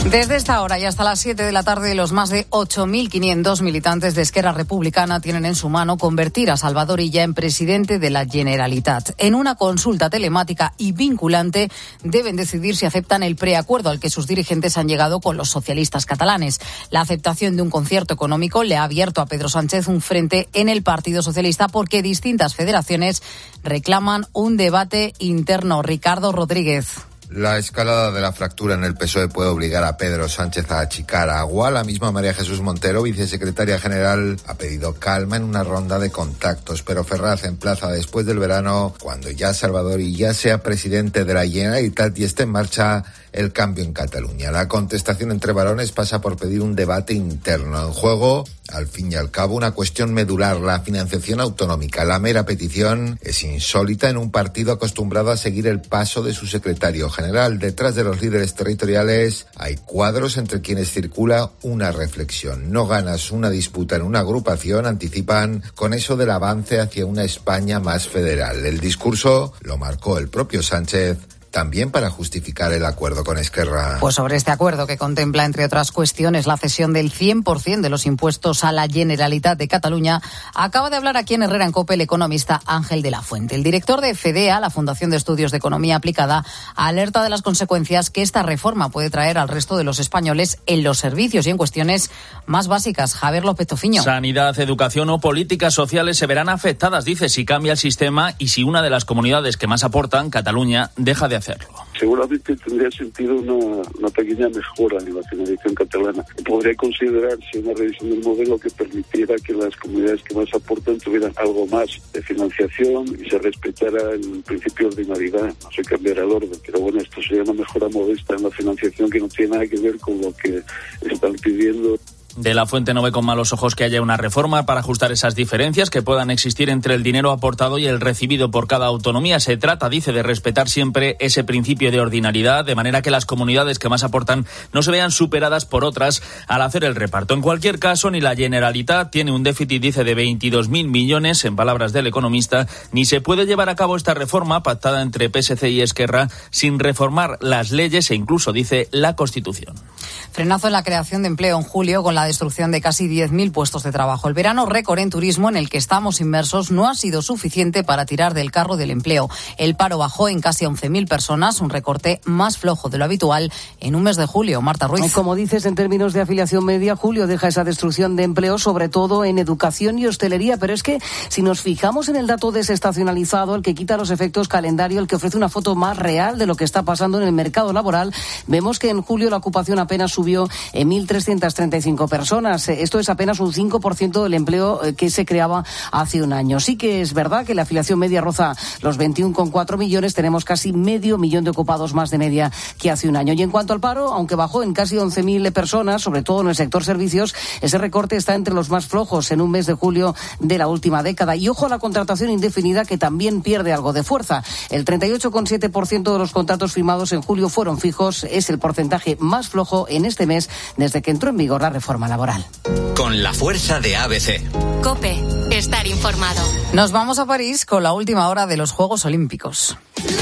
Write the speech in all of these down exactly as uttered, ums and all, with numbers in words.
Desde esta hora y hasta las siete de la tarde, los más de ocho mil quinientos militantes de Esquerra Republicana tienen en su mano convertir a Salvador Illa en presidente de la Generalitat. En una consulta telemática y vinculante deben decidir si aceptan el preacuerdo al que sus dirigentes han llegado con los socialistas catalanes. La aceptación de un concierto económico le ha abierto a Pedro Sánchez un frente en el Partido Socialista porque distintas federaciones reclaman un debate interno. Ricardo Rodríguez. La escalada de la fractura en el P S O E puede obligar a Pedro Sánchez a achicar agua. La misma María Jesús Montero, vicesecretaria general, ha pedido calma en una ronda de contactos, pero Ferraz emplaza después del verano, cuando ya Salvador Illa sea presidente de la Generalitat y esté en marcha el cambio en Cataluña. La contestación entre varones pasa por pedir un debate interno. En juego, al fin y al cabo, una cuestión medular, la financiación autonómica. La mera petición es insólita en un partido acostumbrado a seguir el paso de su secretario general. Detrás de los líderes territoriales hay cuadros entre quienes circula una reflexión. No ganas una disputa en una agrupación, anticipan con eso del avance hacia una España más federal. El discurso lo marcó el propio Sánchez, también para justificar el acuerdo con Esquerra. Pues sobre este acuerdo, que contempla, entre otras cuestiones, la cesión del cien por ciento de los impuestos a la Generalitat de Cataluña, acaba de hablar aquí en Herrera en COPE el economista Ángel de la Fuente. El director de FEDEA, la Fundación de Estudios de Economía Aplicada, alerta de las consecuencias que esta reforma puede traer al resto de los españoles en los servicios y en cuestiones más básicas. Javier López Tofiño. Sanidad, educación o políticas sociales se verán afectadas, dice, si cambia el sistema y si una de las comunidades que más aportan, Cataluña, deja de hacerlo. Seguramente tendría sentido una, una pequeña mejora en la financiación catalana. Podría considerarse una revisión del modelo que permitiera que las comunidades que más aportan tuvieran algo más de financiación y se respetara el principio de ordinariedad, no se cambiara el orden. Pero bueno, esto sería una mejora modesta en la financiación que no tiene nada que ver con lo que están pidiendo. De la Fuente no ve con malos ojos que haya una reforma para ajustar esas diferencias que puedan existir entre el dinero aportado y el recibido por cada autonomía. Se trata, dice, de respetar siempre ese principio de ordinariedad, de manera que las comunidades que más aportan no se vean superadas por otras al hacer el reparto. En cualquier caso, ni la Generalitat tiene un déficit, dice, de veintidós mil millones, en palabras del economista, ni se puede llevar a cabo esta reforma pactada entre P S C y Esquerra sin reformar las leyes e incluso, dice, la Constitución. Frenazo en la creación de empleo en julio con la destrucción de casi diez mil puestos de trabajo. El verano récord en turismo en el que estamos inmersos no ha sido suficiente para tirar del carro del empleo. El paro bajó en casi once mil personas, un recorte más flojo de lo habitual en un mes de julio. Marta Ruiz. Como dices, en términos de afiliación media, julio deja esa destrucción de empleo, sobre todo en educación y hostelería. Pero es que si nos fijamos en el dato desestacionalizado, el que quita los efectos calendario, el que ofrece una foto más real de lo que está pasando en el mercado laboral, vemos que en julio la ocupación apenas subió en mil trescientas treinta y cinco personas. Esto es apenas un cinco por ciento del empleo que se creaba hace un año. Sí que es verdad que la afiliación media roza los veintiuno coma cuatro millones. Tenemos casi medio millón de ocupados más de media que hace un año. Y en cuanto al paro, aunque bajó en casi once mil personas, sobre todo en el sector servicios, ese recorte está entre los más flojos en un mes de julio de la última década. Y ojo a la contratación indefinida, que también pierde algo de fuerza. El treinta y ocho coma siete por ciento de los contratos firmados en julio fueron fijos. Es el porcentaje más flojo en este mes desde que entró en vigor la reforma laboral. Con la fuerza de A B C. COPE, estar informado. Nos vamos a París con la última hora de los Juegos Olímpicos.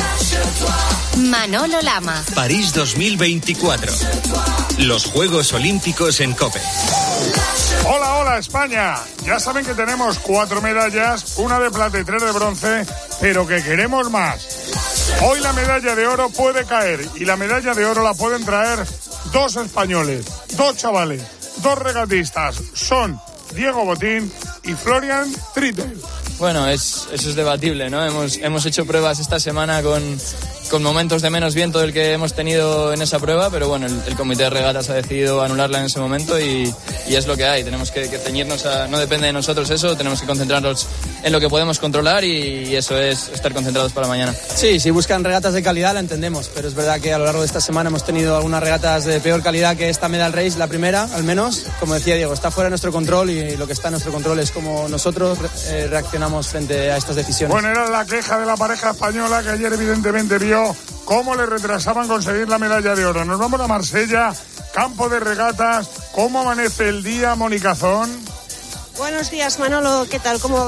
Manolo Lama. París dos mil veinticuatro. Los Juegos Olímpicos en COPE. Hola, hola España. Ya saben que tenemos cuatro medallas, una de plata y tres de bronce, pero que queremos más. Hoy la medalla de oro puede caer y la medalla de oro la pueden traer dos españoles, dos chavales, dos regatistas. Son Diego Botín y Florian Trittel. Bueno, es, eso es debatible, ¿no? Hemos, hemos hecho pruebas esta semana con, con momentos de menos viento del que hemos tenido en esa prueba, pero bueno, el, el comité de regatas ha decidido anularla en ese momento y, y es lo que hay. Tenemos que, que ceñirnos a... No depende de nosotros eso, tenemos que concentrarnos en lo que podemos controlar y, y eso es estar concentrados para mañana. Sí, si buscan regatas de calidad la entendemos, pero es verdad que a lo largo de esta semana hemos tenido algunas regatas de peor calidad que esta Medal Race, la primera, al menos. Como decía Diego, está fuera de nuestro control y lo que está en nuestro control es cómo nosotros eh, reaccionamos frente a estas decisiones. Bueno, era la queja de la pareja española que ayer evidentemente vio cómo le retrasaban conseguir la medalla de oro. Nos vamos a Marsella, campo de regatas. ¿Cómo amanece el día, Mónica Zón? Buenos días, Manolo, ¿qué tal? ¿Cómo va?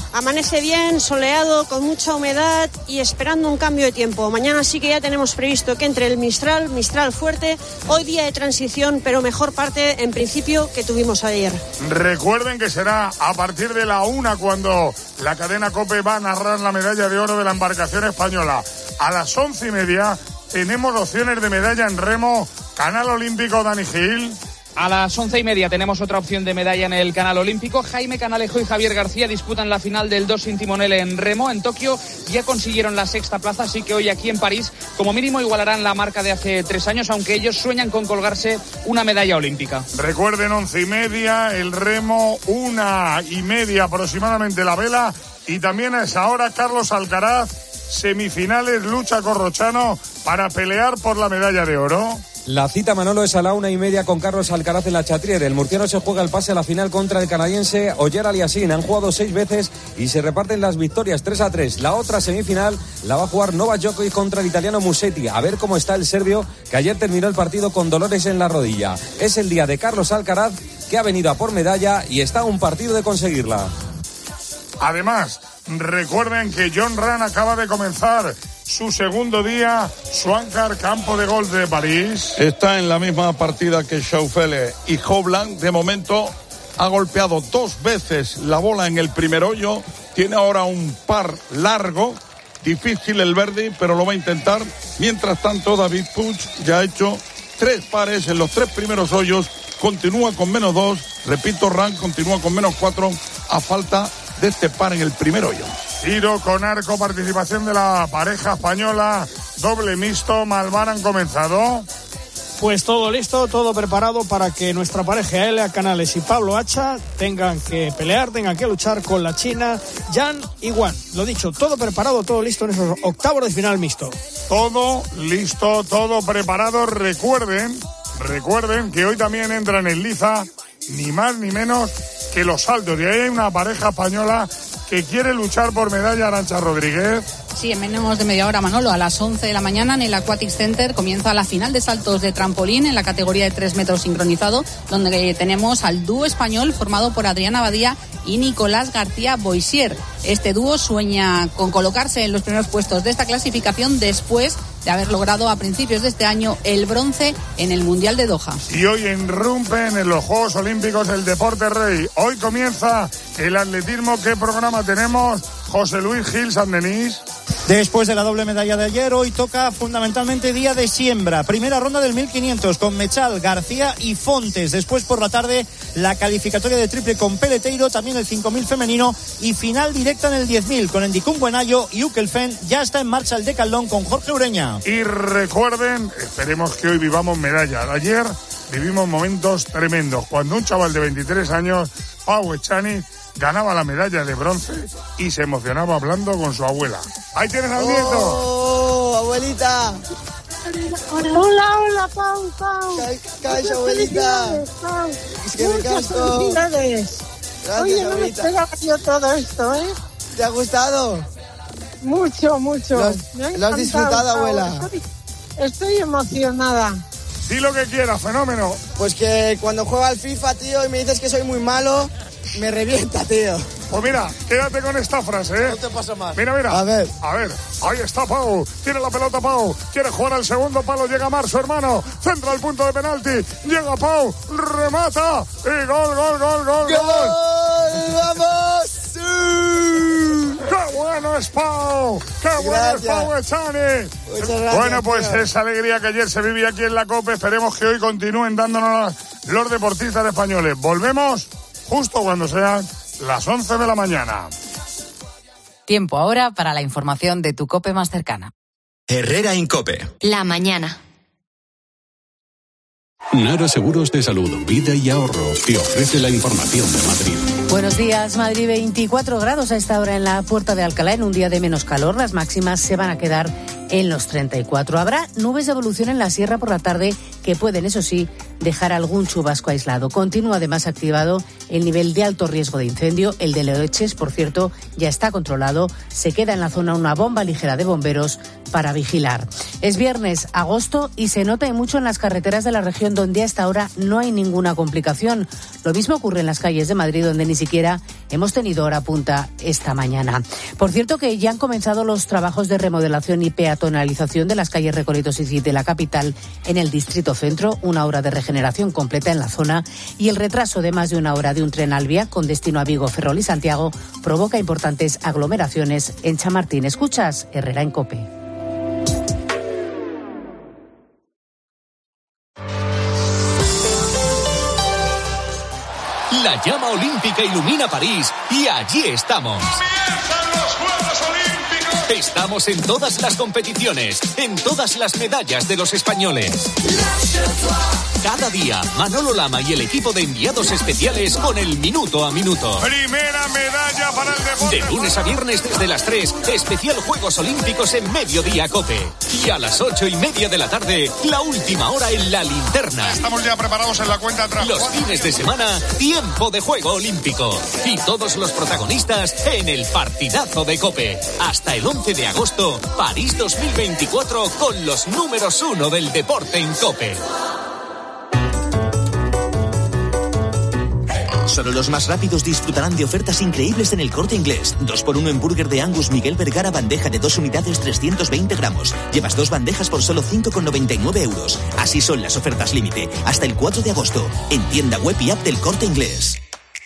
Amanece bien, soleado, con mucha humedad y esperando un cambio de tiempo. Mañana sí que ya tenemos previsto que entre el Mistral, Mistral fuerte, hoy día de transición, pero mejor parte en principio que tuvimos ayer. Recuerden que será a partir de la una cuando la cadena COPE va a narrar la medalla de oro de la embarcación española. A las once y media tenemos opciones de medalla en remo, Canal Olímpico, Dani Gil. A las once y media tenemos otra opción de medalla en el Canal Olímpico. Jaime Canalejo y Javier García disputan la final del dos sin timonel en remo. En Tokio ya consiguieron la sexta plaza, así que hoy aquí en París como mínimo igualarán la marca de hace tres años, aunque ellos sueñan con colgarse una medalla olímpica. Recuerden, once y media el remo, una y media aproximadamente la vela, y también a esa hora Carlos Alcaraz, semifinales, lucha Corrochano para pelear por la medalla de oro. La cita, Manolo, es a la una y media con Carlos Alcaraz en la Chatrier. El murciano se juega el pase a la final contra el canadiense Oyer Aliassime. Han jugado seis veces y se reparten las victorias tres a tres. La otra semifinal la va a jugar Novak Djokovic contra el italiano Musetti. A ver cómo está el serbio, que ayer terminó el partido con dolores en la rodilla. Es el día de Carlos Alcaraz, que ha venido a por medalla y está a un partido de conseguirla. Además, recuerden que John Ran acaba de comenzar su segundo día, Swankar, campo de golf de París. Está en la misma partida que Schaufele y Hovland. De momento ha golpeado dos veces la bola en el primer hoyo. Tiene ahora un par largo, difícil el birdie, pero lo va a intentar. Mientras tanto, David Puig ya ha hecho tres pares en los tres primeros hoyos. Continúa con menos dos. Repito, Ran continúa con menos cuatro a falta de este par en el primer hoyo. Tiro con arco, participación de la pareja española, doble mixto. Malvar, han comenzado. Pues todo listo, todo preparado para que nuestra pareja Elia Canales y Pablo Hacha tengan que pelear, tengan que luchar con la China, Jan y Wan. Lo dicho, todo preparado, todo listo en esos octavos de final mixto. Todo listo, todo preparado. Recuerden, recuerden que hoy también entra en el Liza ni más ni menos que los saltos. Y ahí hay una pareja española que quiere luchar por medalla, Arantxa Rodríguez. Sí, en menos de media hora, Manolo, a las once de la mañana en el Aquatic Center comienza la final de saltos de trampolín en la categoría de tres metros sincronizado, donde tenemos al dúo español formado por Adriana Badía y Nicolás García Boisier. Este dúo sueña con colocarse en los primeros puestos de esta clasificación después de haber logrado a principios de este año el bronce en el Mundial de Doha. Y hoy irrumpen en los Juegos Olímpicos el deporte rey. Hoy comienza el atletismo. ¿Qué programa tenemos? José Luis Gil, San Denis. Después de la doble medalla de ayer, hoy toca fundamentalmente día de siembra. Primera ronda del mil quinientos con Mechal, García y Fontes. Después por la tarde la calificatoria de triple con Peleteiro, también el cinco mil femenino y final directa en el diez mil con Endicún Buenayo y Ukelfen. Ya está en marcha el decaldón con Jorge Ureña. Y recuerden, esperemos que hoy vivamos medalla. Ayer vivimos momentos tremendos cuando un chaval de veintitrés años, Pau Echani, ganaba la medalla de bronce y se emocionaba hablando con su abuela. ¡Ahí tienes al nieto! ¡Oh, abuelita! Hola, hola, Pau, Pau. Calla, abuelita. Pau. Es que me Muchas canso. felicidades. Gracias, Oye, no me abuelita. esperaba yo todo esto, ¿eh? ¿Te ha gustado? Mucho, mucho. Lo has, Me ha lo has encantado, disfrutado, Pau. abuela. Estoy, estoy emocionada. Di lo que quieras, fenómeno. Pues que cuando juega al FIFA, tío, y me dices que soy muy malo, me revienta, tío. Pues mira, quédate con esta frase, ¿eh? No te pasa más. Mira, mira. A ver. A ver, ahí está Pau. Tiene la pelota Pau. Quiere jugar al segundo palo. Llega Mar, su hermano. Centra el punto de penalti. Llega Pau. Remata. Y gol, gol, gol, gol, gol. ¡Vamos! ¡Qué bueno es Pau! ¡Qué bueno es Pau Echani! Muchas gracias, Bueno, pues tío. esa alegría que ayer se vivía aquí en la COPE, esperemos que hoy continúen dándonos los deportistas españoles. Volvemos justo cuando sean las once de la mañana. Tiempo ahora para la información de tu COPE más cercana. Herrera Incope. La mañana. Nara Seguros de Salud, Vida y Ahorro te ofrece la información de Madrid. Buenos días, Madrid, veinticuatro grados a esta hora en la Puerta de Alcalá, en un día de menos calor. Las máximas se van a quedar en los treinta y cuatro. Habrá nubes de evolución en la sierra por la tarde que pueden, eso sí, dejar algún chubasco aislado. Continúa además activado el nivel de alto riesgo de incendio. El de Loeches, por cierto, ya está controlado. Se queda en la zona una bomba ligera de bomberos para vigilar. Es viernes, agosto, y se nota y mucho en las carreteras de la región, donde hasta ahora no hay ninguna complicación. Lo mismo ocurre en las calles de Madrid, donde ni siquiera hemos tenido hora punta esta mañana. Por cierto, que ya han comenzado los trabajos de remodelación y peatonalización de las calles Recoletos y Cid de la capital en el distrito centro, una obra de regeneración completa en la zona, y el retraso de más de una hora de un tren Alvia con destino a Vigo, Ferrol y Santiago provoca importantes aglomeraciones en Chamartín. Escuchas Herrera en COPE. La llama olímpica ilumina París y allí estamos. ¡Comienzan los Juegos Olímpicos! Estamos en todas las competiciones, en todas las medallas de los españoles. Cada día, Manolo Lama y el equipo de enviados especiales con el minuto a minuto. Primera medalla para el deporte. De lunes a viernes desde las tres, especial Juegos Olímpicos en Mediodía COPE. Y a las ocho y media de la tarde, la última hora en la linterna. Estamos ya preparados en la cuenta atrás. Los fines de semana, tiempo de juego olímpico. Y todos los protagonistas en el partidazo de COPE. Hasta el once de agosto, París dos mil veinticuatro con los números uno del deporte en COPE. Solo los más rápidos disfrutarán de ofertas increíbles en El Corte Inglés. dos por uno en burger de Angus Miguel Vergara, bandeja de dos unidades, trescientos veinte gramos. Llevas dos bandejas por solo cinco con noventa y nueve euros. Así son las ofertas límite. Hasta el cuatro de agosto. En tienda web y app del Corte Inglés.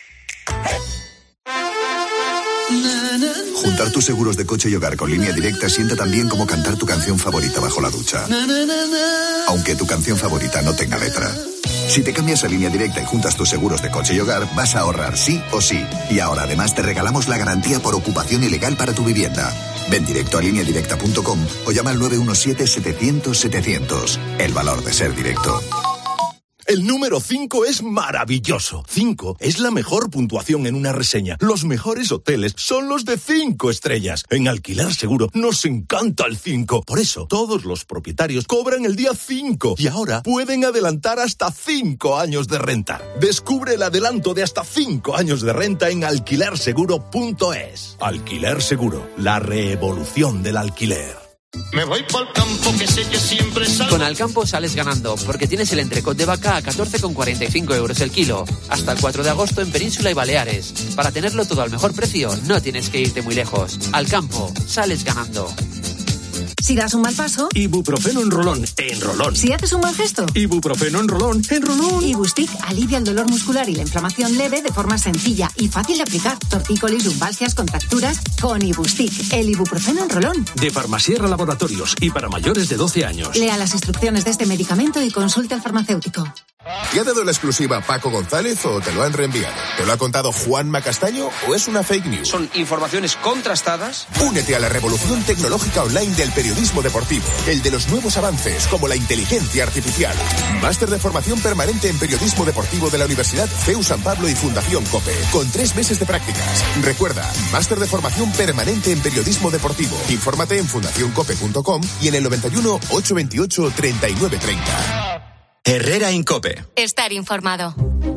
Juntar tus seguros de coche y hogar con Línea Directa sienta tan bien como cantar tu canción favorita bajo la ducha. Aunque tu canción favorita no tenga letra. Si te cambias a Línea Directa y juntas tus seguros de coche y hogar, vas a ahorrar sí o sí. Y ahora además te regalamos la garantía por ocupación ilegal para tu vivienda. Ven directo a línea directa punto com o llama al nueve uno siete, setecientos, setecientos. El valor de ser directo. El número cinco es maravilloso. cinco es la mejor puntuación en una reseña. Los mejores hoteles son los de cinco estrellas. En Alquiler Seguro nos encanta el cinco. Por eso, todos los propietarios cobran el día cinco y ahora pueden adelantar hasta cinco años de renta. Descubre el adelanto de hasta cinco años de renta en alquiler seguro punto es. Alquiler Seguro, la revolución del alquiler. Me voy pa'l campo, que sé que siempre salgo. Con Alcampo sales ganando, porque tienes el entrecot de vaca a catorce con cuarenta y cinco euros el kilo. Hasta el cuatro de agosto en Península y Baleares. Para tenerlo todo al mejor precio, no tienes que irte muy lejos. Alcampo, sales ganando. Si das un mal paso, Ibuprofeno en rolón, en rolón. Si haces un mal gesto, Ibuprofeno en rolón, en rolón. Ibustic alivia el dolor muscular y la inflamación leve de forma sencilla y fácil de aplicar. Tortícolis, lumbalgias, contracturas, con Ibustic, el ibuprofeno en rolón. De Farmasierra Laboratorios y para mayores de doce años. Lea las instrucciones de este medicamento y consulte al farmacéutico. ¿Te ha dado la exclusiva Paco González o te lo han reenviado? ¿Te lo ha contado Juanma Castaño o es una fake news? Son informaciones contrastadas. Únete a la revolución tecnológica online del periodismo deportivo, el de los nuevos avances como la inteligencia artificial. Máster de formación permanente en periodismo deportivo de la Universidad C E U San Pablo y Fundación COPE, con tres meses de prácticas. Recuerda, máster de formación permanente en periodismo deportivo. Infórmate en fundación cope punto com y en el noventa y uno, ochocientos veintiocho, treinta y nueve treinta. Herrera en COPE. Estar informado.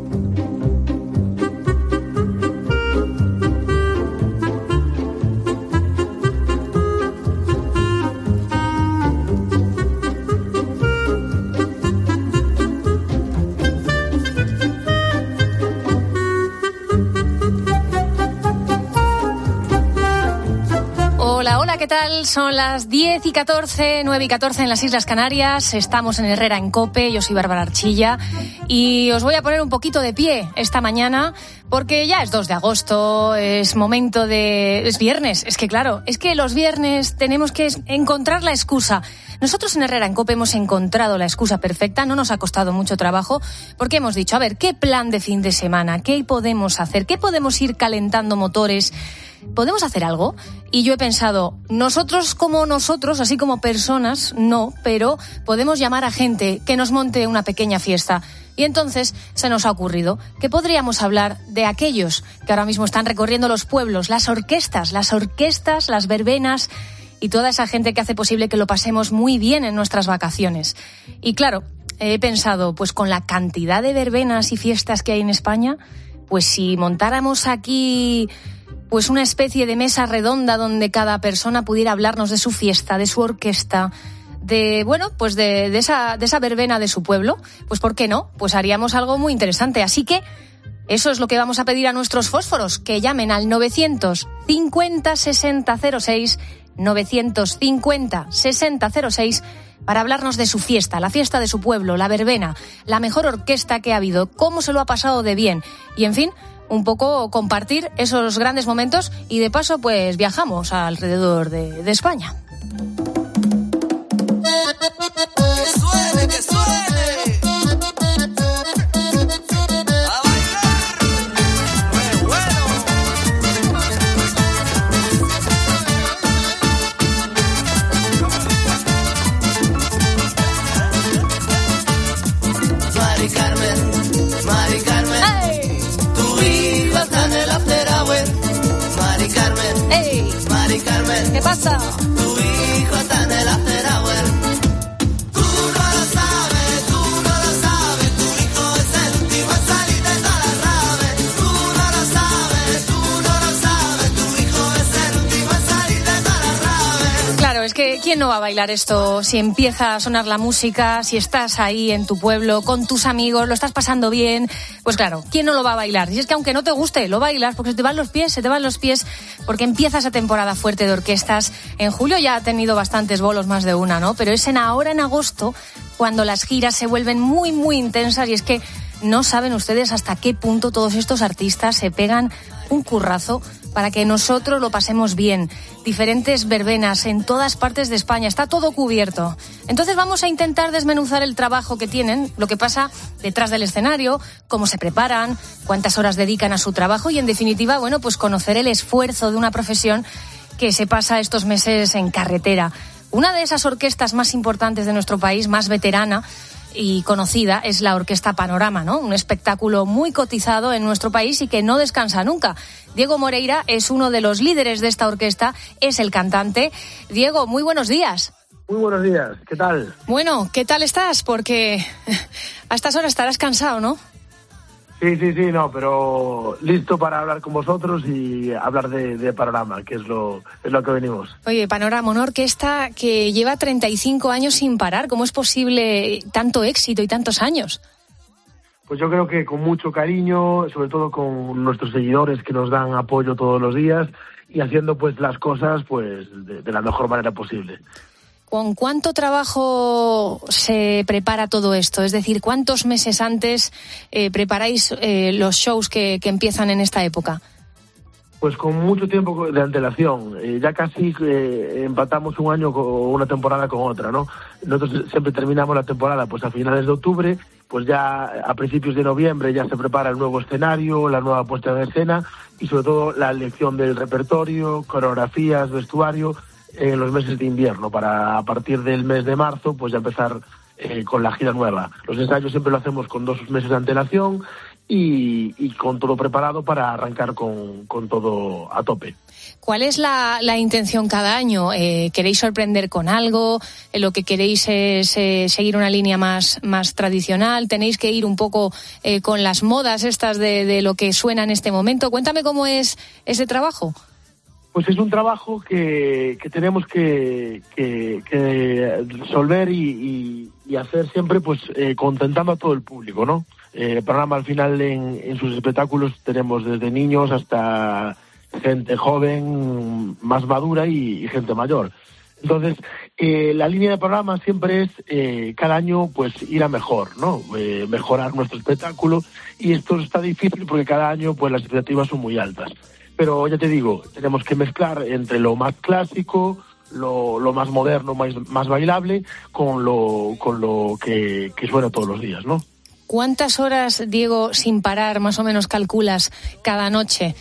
Hola, hola, ¿qué tal? Son las diez y catorce, nueve y catorce en las Islas Canarias. Estamos en Herrera en COPE, yo soy Bárbara Archilla y os voy a poner un poquito de pie esta mañana porque ya es dos de agosto, es momento de... es viernes, es que claro, es que los viernes tenemos que encontrar la excusa. Nosotros en Herrera en COPE hemos encontrado la excusa perfecta, no nos ha costado mucho trabajo porque hemos dicho, a ver, ¿qué plan de fin de semana? ¿Qué podemos hacer? ¿Qué podemos ir calentando motores? ¿Podemos hacer algo? Y yo he pensado, nosotros como nosotros, así como personas, no, pero podemos llamar a gente que nos monte una pequeña fiesta. Y entonces se nos ha ocurrido que podríamos hablar de aquellos que ahora mismo están recorriendo los pueblos, las orquestas, las orquestas, las verbenas y toda esa gente que hace posible que lo pasemos muy bien en nuestras vacaciones. Y claro, he pensado, pues con la cantidad de verbenas y fiestas que hay en España, pues si montáramos aquí pues una especie de mesa redonda donde cada persona pudiera hablarnos de su fiesta, de su orquesta, de, bueno, pues de, de esa, de esa verbena de su pueblo, pues ¿por qué no? Pues haríamos algo muy interesante. Así que eso es lo que vamos a pedir a nuestros fósforos, que llamen al novecientos cincuenta sesenta cero seis, novecientos cincuenta sesenta cero seis, para hablarnos de su fiesta, la fiesta de su pueblo, la verbena, la mejor orquesta que ha habido, cómo se lo ha pasado de bien y, en fin, un poco compartir esos grandes momentos y, de paso, pues viajamos alrededor de, de España. ¡Que suene, que suene! Mari Carmen, Mari Carmen, hey. Tu hijo está en el after hour. Mari Carmen, hey. Mari Carmen, ¿qué pasa? Tu hijo está en el after hour. Tú no lo sabes, tú no lo sabes. Tu hijo es el último en salir de todas las raves. Tú no lo sabes, tú no lo sabes. Tu hijo es el último en salir de todas las raves. Claro, es que ¿quién no va a bailar esto si empieza a sonar la música, si estás ahí en tu pueblo, con tus amigos, lo estás pasando bien? Pues claro, ¿quién no lo va a bailar? Y es que aunque no te guste, lo bailas porque se te van los pies, se te van los pies, porque empieza esa temporada fuerte de orquestas. En julio ya ha tenido bastantes bolos, más de una, ¿no? Pero es en ahora en agosto cuando las giras se vuelven muy, muy intensas, y es que no saben ustedes hasta qué punto todos estos artistas se pegan un currazo para que nosotros lo pasemos bien. Diferentes verbenas en todas partes de España, está todo cubierto. Entonces vamos a intentar desmenuzar el trabajo que tienen, lo que pasa detrás del escenario, cómo se preparan, cuántas horas dedican a su trabajo y, en definitiva, bueno, pues conocer el esfuerzo de una profesión que se pasa estos meses en carretera. Una de esas orquestas más importantes de nuestro país, más veterana y conocida, es la Orquesta Panorama, ¿no? Un espectáculo muy cotizado en nuestro país y que no descansa nunca. Diego Moreira es uno de los líderes de esta orquesta, es el cantante. Diego, muy buenos días. Muy buenos días, ¿qué tal? Bueno, ¿qué tal estás? Porque a estas horas estarás cansado, ¿no? Sí, sí, sí, no, pero listo para hablar con vosotros y hablar de, de Panorama, que es lo, es lo que venimos. Oye, Panorama, una orquesta que lleva treinta y cinco años sin parar. ¿Cómo es posible tanto éxito y tantos años? Pues yo creo que con mucho cariño, sobre todo con nuestros seguidores que nos dan apoyo todos los días y haciendo pues las cosas pues de, de la mejor manera posible. ¿Con cuánto trabajo se prepara todo esto? Es decir, ¿cuántos meses antes eh, preparáis eh, los shows que, que empiezan en esta época? Pues con mucho tiempo de antelación. Eh, ya casi eh, empatamos un año con una temporada con otra, ¿no? Nosotros siempre terminamos la temporada pues a finales de octubre, pues ya a principios de noviembre ya se prepara el nuevo escenario, la nueva puesta en escena y sobre todo la elección del repertorio, coreografías, vestuario, en los meses de invierno, para a partir del mes de marzo pues ya empezar eh, con la gira nueva. Los ensayos siempre lo hacemos con dos meses de antelación y, y con todo preparado para arrancar con, con todo a tope. ¿Cuál es la, la intención cada año? Eh, ¿Queréis sorprender con algo? Eh, ¿Lo que queréis es eh, seguir una línea más, más tradicional? ¿Tenéis que ir un poco eh, con las modas estas de, de lo que suena en este momento? Cuéntame cómo es ese trabajo. Pues es un trabajo que, que tenemos que, que, que resolver y, y, y hacer siempre pues eh, contentando a todo el público, ¿no? Eh, el programa al final en, en sus espectáculos tenemos desde niños hasta gente joven, más madura y, y gente mayor. Entonces, eh, la línea de programa siempre es eh, cada año pues ir a mejor, ¿no? Eh, mejorar nuestro espectáculo, y esto está difícil porque cada año pues las expectativas son muy altas. Pero ya te digo, tenemos que mezclar entre lo más clásico, lo, lo más moderno, más, más bailable, con lo, con lo que, que suena todos los días, ¿no? ¿Cuántas horas, Diego, sin parar, más o menos calculas cada noche?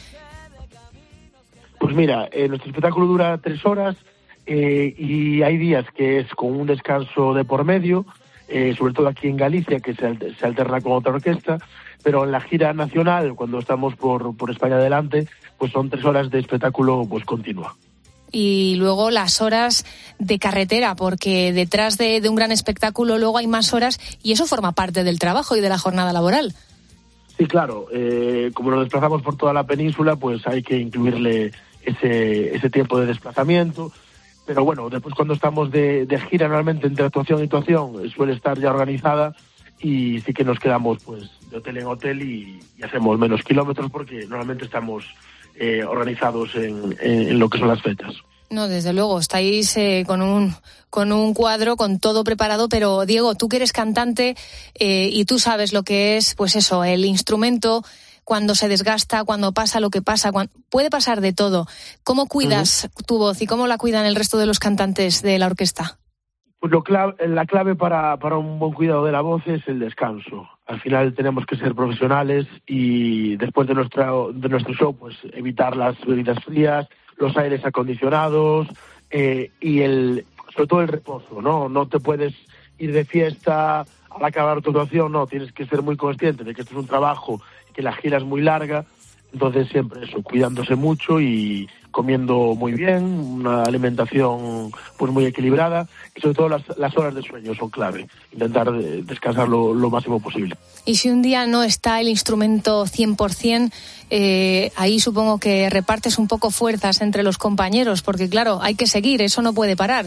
Pues mira, eh, nuestro espectáculo dura tres horas eh, y hay días que es con un descanso de por medio, eh, sobre todo aquí en Galicia, que se, se alterna con otra orquesta, pero en la gira nacional, cuando estamos por, por España adelante, pues son tres horas de espectáculo pues continua. y luego las horas de carretera, porque detrás de, de un gran espectáculo luego hay más horas y eso forma parte del trabajo y de la jornada laboral. Sí, claro. Eh, como nos desplazamos por toda la península, pues hay que incluirle ese, ese tiempo de desplazamiento. Pero bueno, después cuando estamos de, de gira, normalmente entre actuación y actuación, suele estar ya organizada y sí que nos quedamos pues de hotel en hotel y, y hacemos menos kilómetros porque normalmente estamos eh, organizados en, en, en lo que son las fechas. No, desde luego, estáis eh, con un con un cuadro, con todo preparado, pero Diego, tú que eres cantante eh, y tú sabes lo que es, pues eso, el instrumento cuando se desgasta, cuando pasa lo que pasa, cuando, puede pasar de todo. ¿Cómo cuidas uh-huh. tu voz y cómo la cuidan el resto de los cantantes de la orquesta? Pues lo clave, la clave para, para un buen cuidado de la voz es el descanso. Al final tenemos que ser profesionales y después de, nuestra, de nuestro show, pues evitar las bebidas frías, los aires acondicionados eh, y el sobre todo el reposo, ¿no? No te puedes ir de fiesta al acabar tu actuación, no, tienes que ser muy consciente de que esto es un trabajo, que la gira es muy larga, entonces siempre eso, cuidándose mucho y comiendo muy bien, una alimentación pues muy equilibrada y sobre todo las, las horas de sueño son clave, intentar descansar lo, lo máximo posible. Y si un día no está el instrumento cien por ciento, eh, ahí supongo que repartes un poco fuerzas entre los compañeros, porque claro, hay que seguir, eso no puede parar.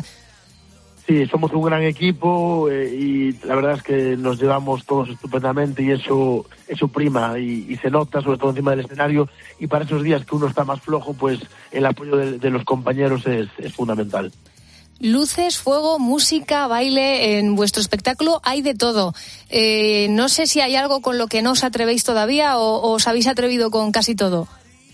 Sí, somos un gran equipo eh, y la verdad es que nos llevamos todos estupendamente y eso eso prima y, y se nota, sobre todo encima del escenario, y para esos días que uno está más flojo, pues el apoyo de, de los compañeros es, es fundamental. Luces, fuego, música, baile, en vuestro espectáculo hay de todo. Eh, no sé si hay algo con lo que no os atrevéis todavía o, o os habéis atrevido con casi todo.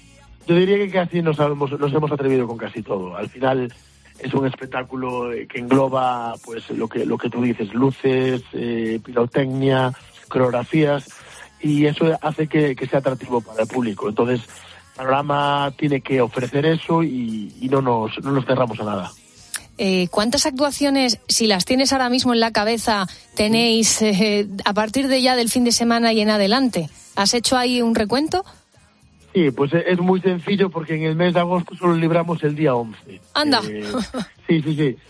Yo diría que casi nos hemos, nos hemos atrevido con casi todo. Al final es un espectáculo que engloba pues lo que lo que tú dices, luces, eh, pirotecnia, coreografías, y eso hace que, que sea atractivo para el público. Entonces, Panorama tiene que ofrecer eso y, y no nos no nos cerramos a nada. Eh, ¿Cuántas actuaciones, si las tienes ahora mismo en la cabeza, tenéis eh, a partir de ya del fin de semana y en adelante? ¿Has hecho ahí un recuento? Sí, pues es muy sencillo porque en el mes de agosto solo libramos el día once. ¡Anda! Eh, sí, sí, sí.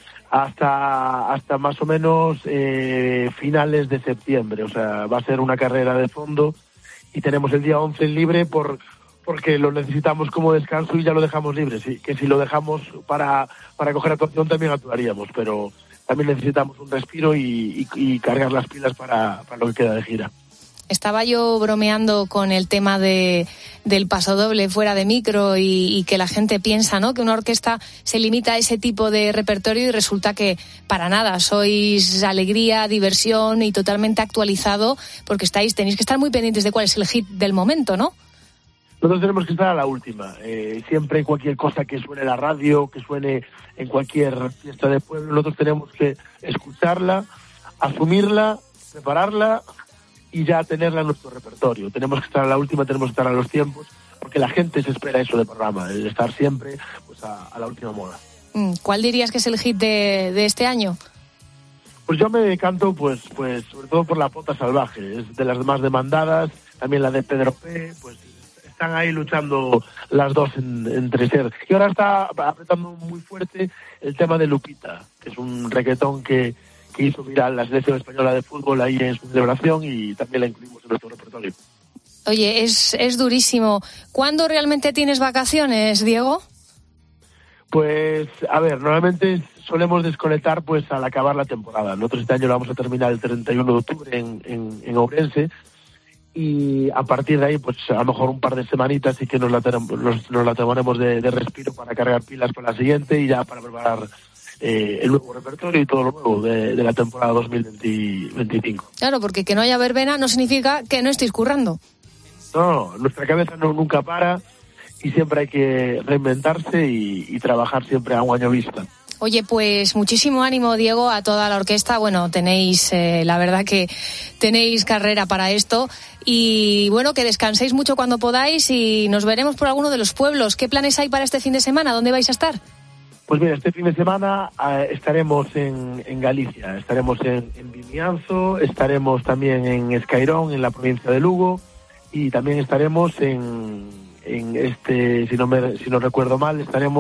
Hasta, hasta más o menos eh, finales de septiembre. O sea, va a ser una carrera de fondo y tenemos el día once libre por porque lo necesitamos como descanso y ya lo dejamos libre. Sí, que si lo dejamos para, para coger actuación también actuaríamos, pero también necesitamos un respiro y, y, y cargar las pilas para, para lo que queda de gira. Estaba yo bromeando con el tema de del pasodoble fuera de micro y, y que la gente piensa, ¿no?, que una orquesta se limita a ese tipo de repertorio y resulta que para nada, sois alegría, diversión y totalmente actualizado porque estáis tenéis que estar muy pendientes de cuál es el hit del momento, ¿no? Nosotros tenemos que estar a la última. Eh, siempre cualquier cosa que suene en la radio, que suene en cualquier fiesta de pueblo, nosotros tenemos que escucharla, asumirla, prepararla y ya tenerla en nuestro repertorio. Tenemos que estar a la última, tenemos que estar a los tiempos, porque la gente se espera eso del programa, el estar siempre pues a, a la última moda. ¿Cuál dirías que es el hit de, de este año? Pues yo me decanto, pues, pues sobre todo por La Pota Salvaje, es de las más demandadas, también la de Pedro P, pues están ahí luchando las dos en, entre ser. Y ahora está apretando muy fuerte el tema de Lupita, que es un reggaetón que que hizo viral la selección española de fútbol ahí en su celebración y también la incluimos en nuestro repertorio. Oye, es, es durísimo. ¿Cuándo realmente tienes vacaciones, Diego? Pues, a ver, normalmente solemos desconectar pues al acabar la temporada. Nosotros este año lo vamos a terminar el treinta y uno de octubre en, en, en Ourense y a partir de ahí, pues a lo mejor un par de semanitas sí que nos la, nos, nos la tomaremos de, de respiro para cargar pilas para la siguiente y ya para preparar Eh, el nuevo repertorio y todo lo nuevo de, de la temporada dos mil veinticinco. Claro, porque que no haya verbena no significa que no estéis currando. No, nuestra cabeza no, nunca para y siempre hay que reinventarse y, y trabajar siempre a un año vista. Oye, pues muchísimo ánimo, Diego, a toda la orquesta. Bueno, tenéis, eh, la verdad que tenéis carrera para esto y bueno, que descanséis mucho cuando podáis y nos veremos por alguno de los pueblos. ¿Qué planes hay para este fin de semana? ¿Dónde vais a estar? Pues mira, este fin de semana eh, estaremos en, en Galicia, estaremos en, en Vimianzo, estaremos también en Escairón, en la provincia de Lugo, y también estaremos en, en este, si no me si no recuerdo mal, estaremos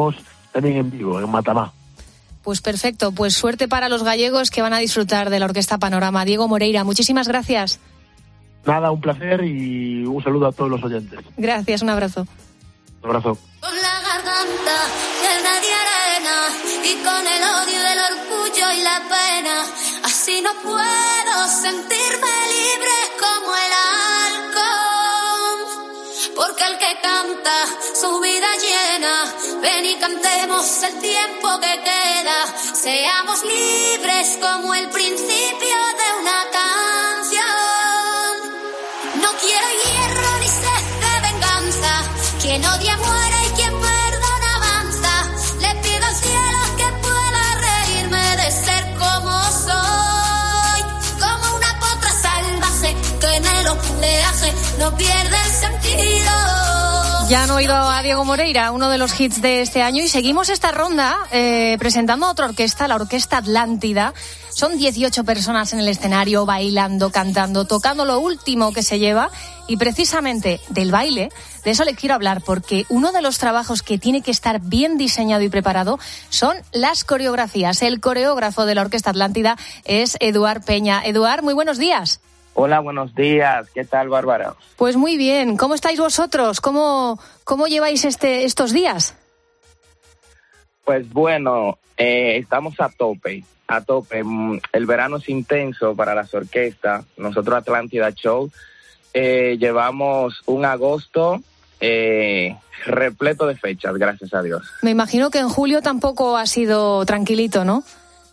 también en vivo, en Matamá. Pues perfecto, pues suerte para los gallegos que van a disfrutar de la Orquesta Panorama. Diego Moreira, muchísimas gracias. Nada, un placer y un saludo a todos los oyentes. Gracias, un abrazo. Un abrazo. Con la garganta llena de arena y con el odio del orgullo y la pena, así no puedo sentirme libre como el halcón, porque el que canta su vida llena, ven y cantemos el tiempo que queda, seamos libres como el principio de una canción. No quiero hierro ni sed de venganza, quien odia muere y quien perdona avanza. Le pido al cielo que pueda reírme de ser como soy, como una potra salvaje que en el oleaje no pierde el sentido. Ya han oído a Diego Moreira, uno de los hits de este año, y seguimos esta ronda eh, presentando a otra orquesta, la Orquesta Atlántida. Son dieciocho personas en el escenario, bailando, cantando, tocando lo último que se lleva. Y precisamente del baile, de eso les quiero hablar, porque uno de los trabajos que tiene que estar bien diseñado y preparado son las coreografías. El coreógrafo de la Orquesta Atlántida es Eduard Peña. Eduard, muy buenos días. Hola, buenos días. ¿Qué tal, Bárbara? Pues muy bien. ¿Cómo estáis vosotros? ¿Cómo, cómo lleváis este, estos días? Pues bueno, eh, estamos a tope, a tope. El verano es intenso para las orquestas. Nosotros, Atlántida Show, eh, llevamos un agosto eh, repleto de fechas, gracias a Dios. Me imagino que en julio tampoco ha sido tranquilito, ¿no?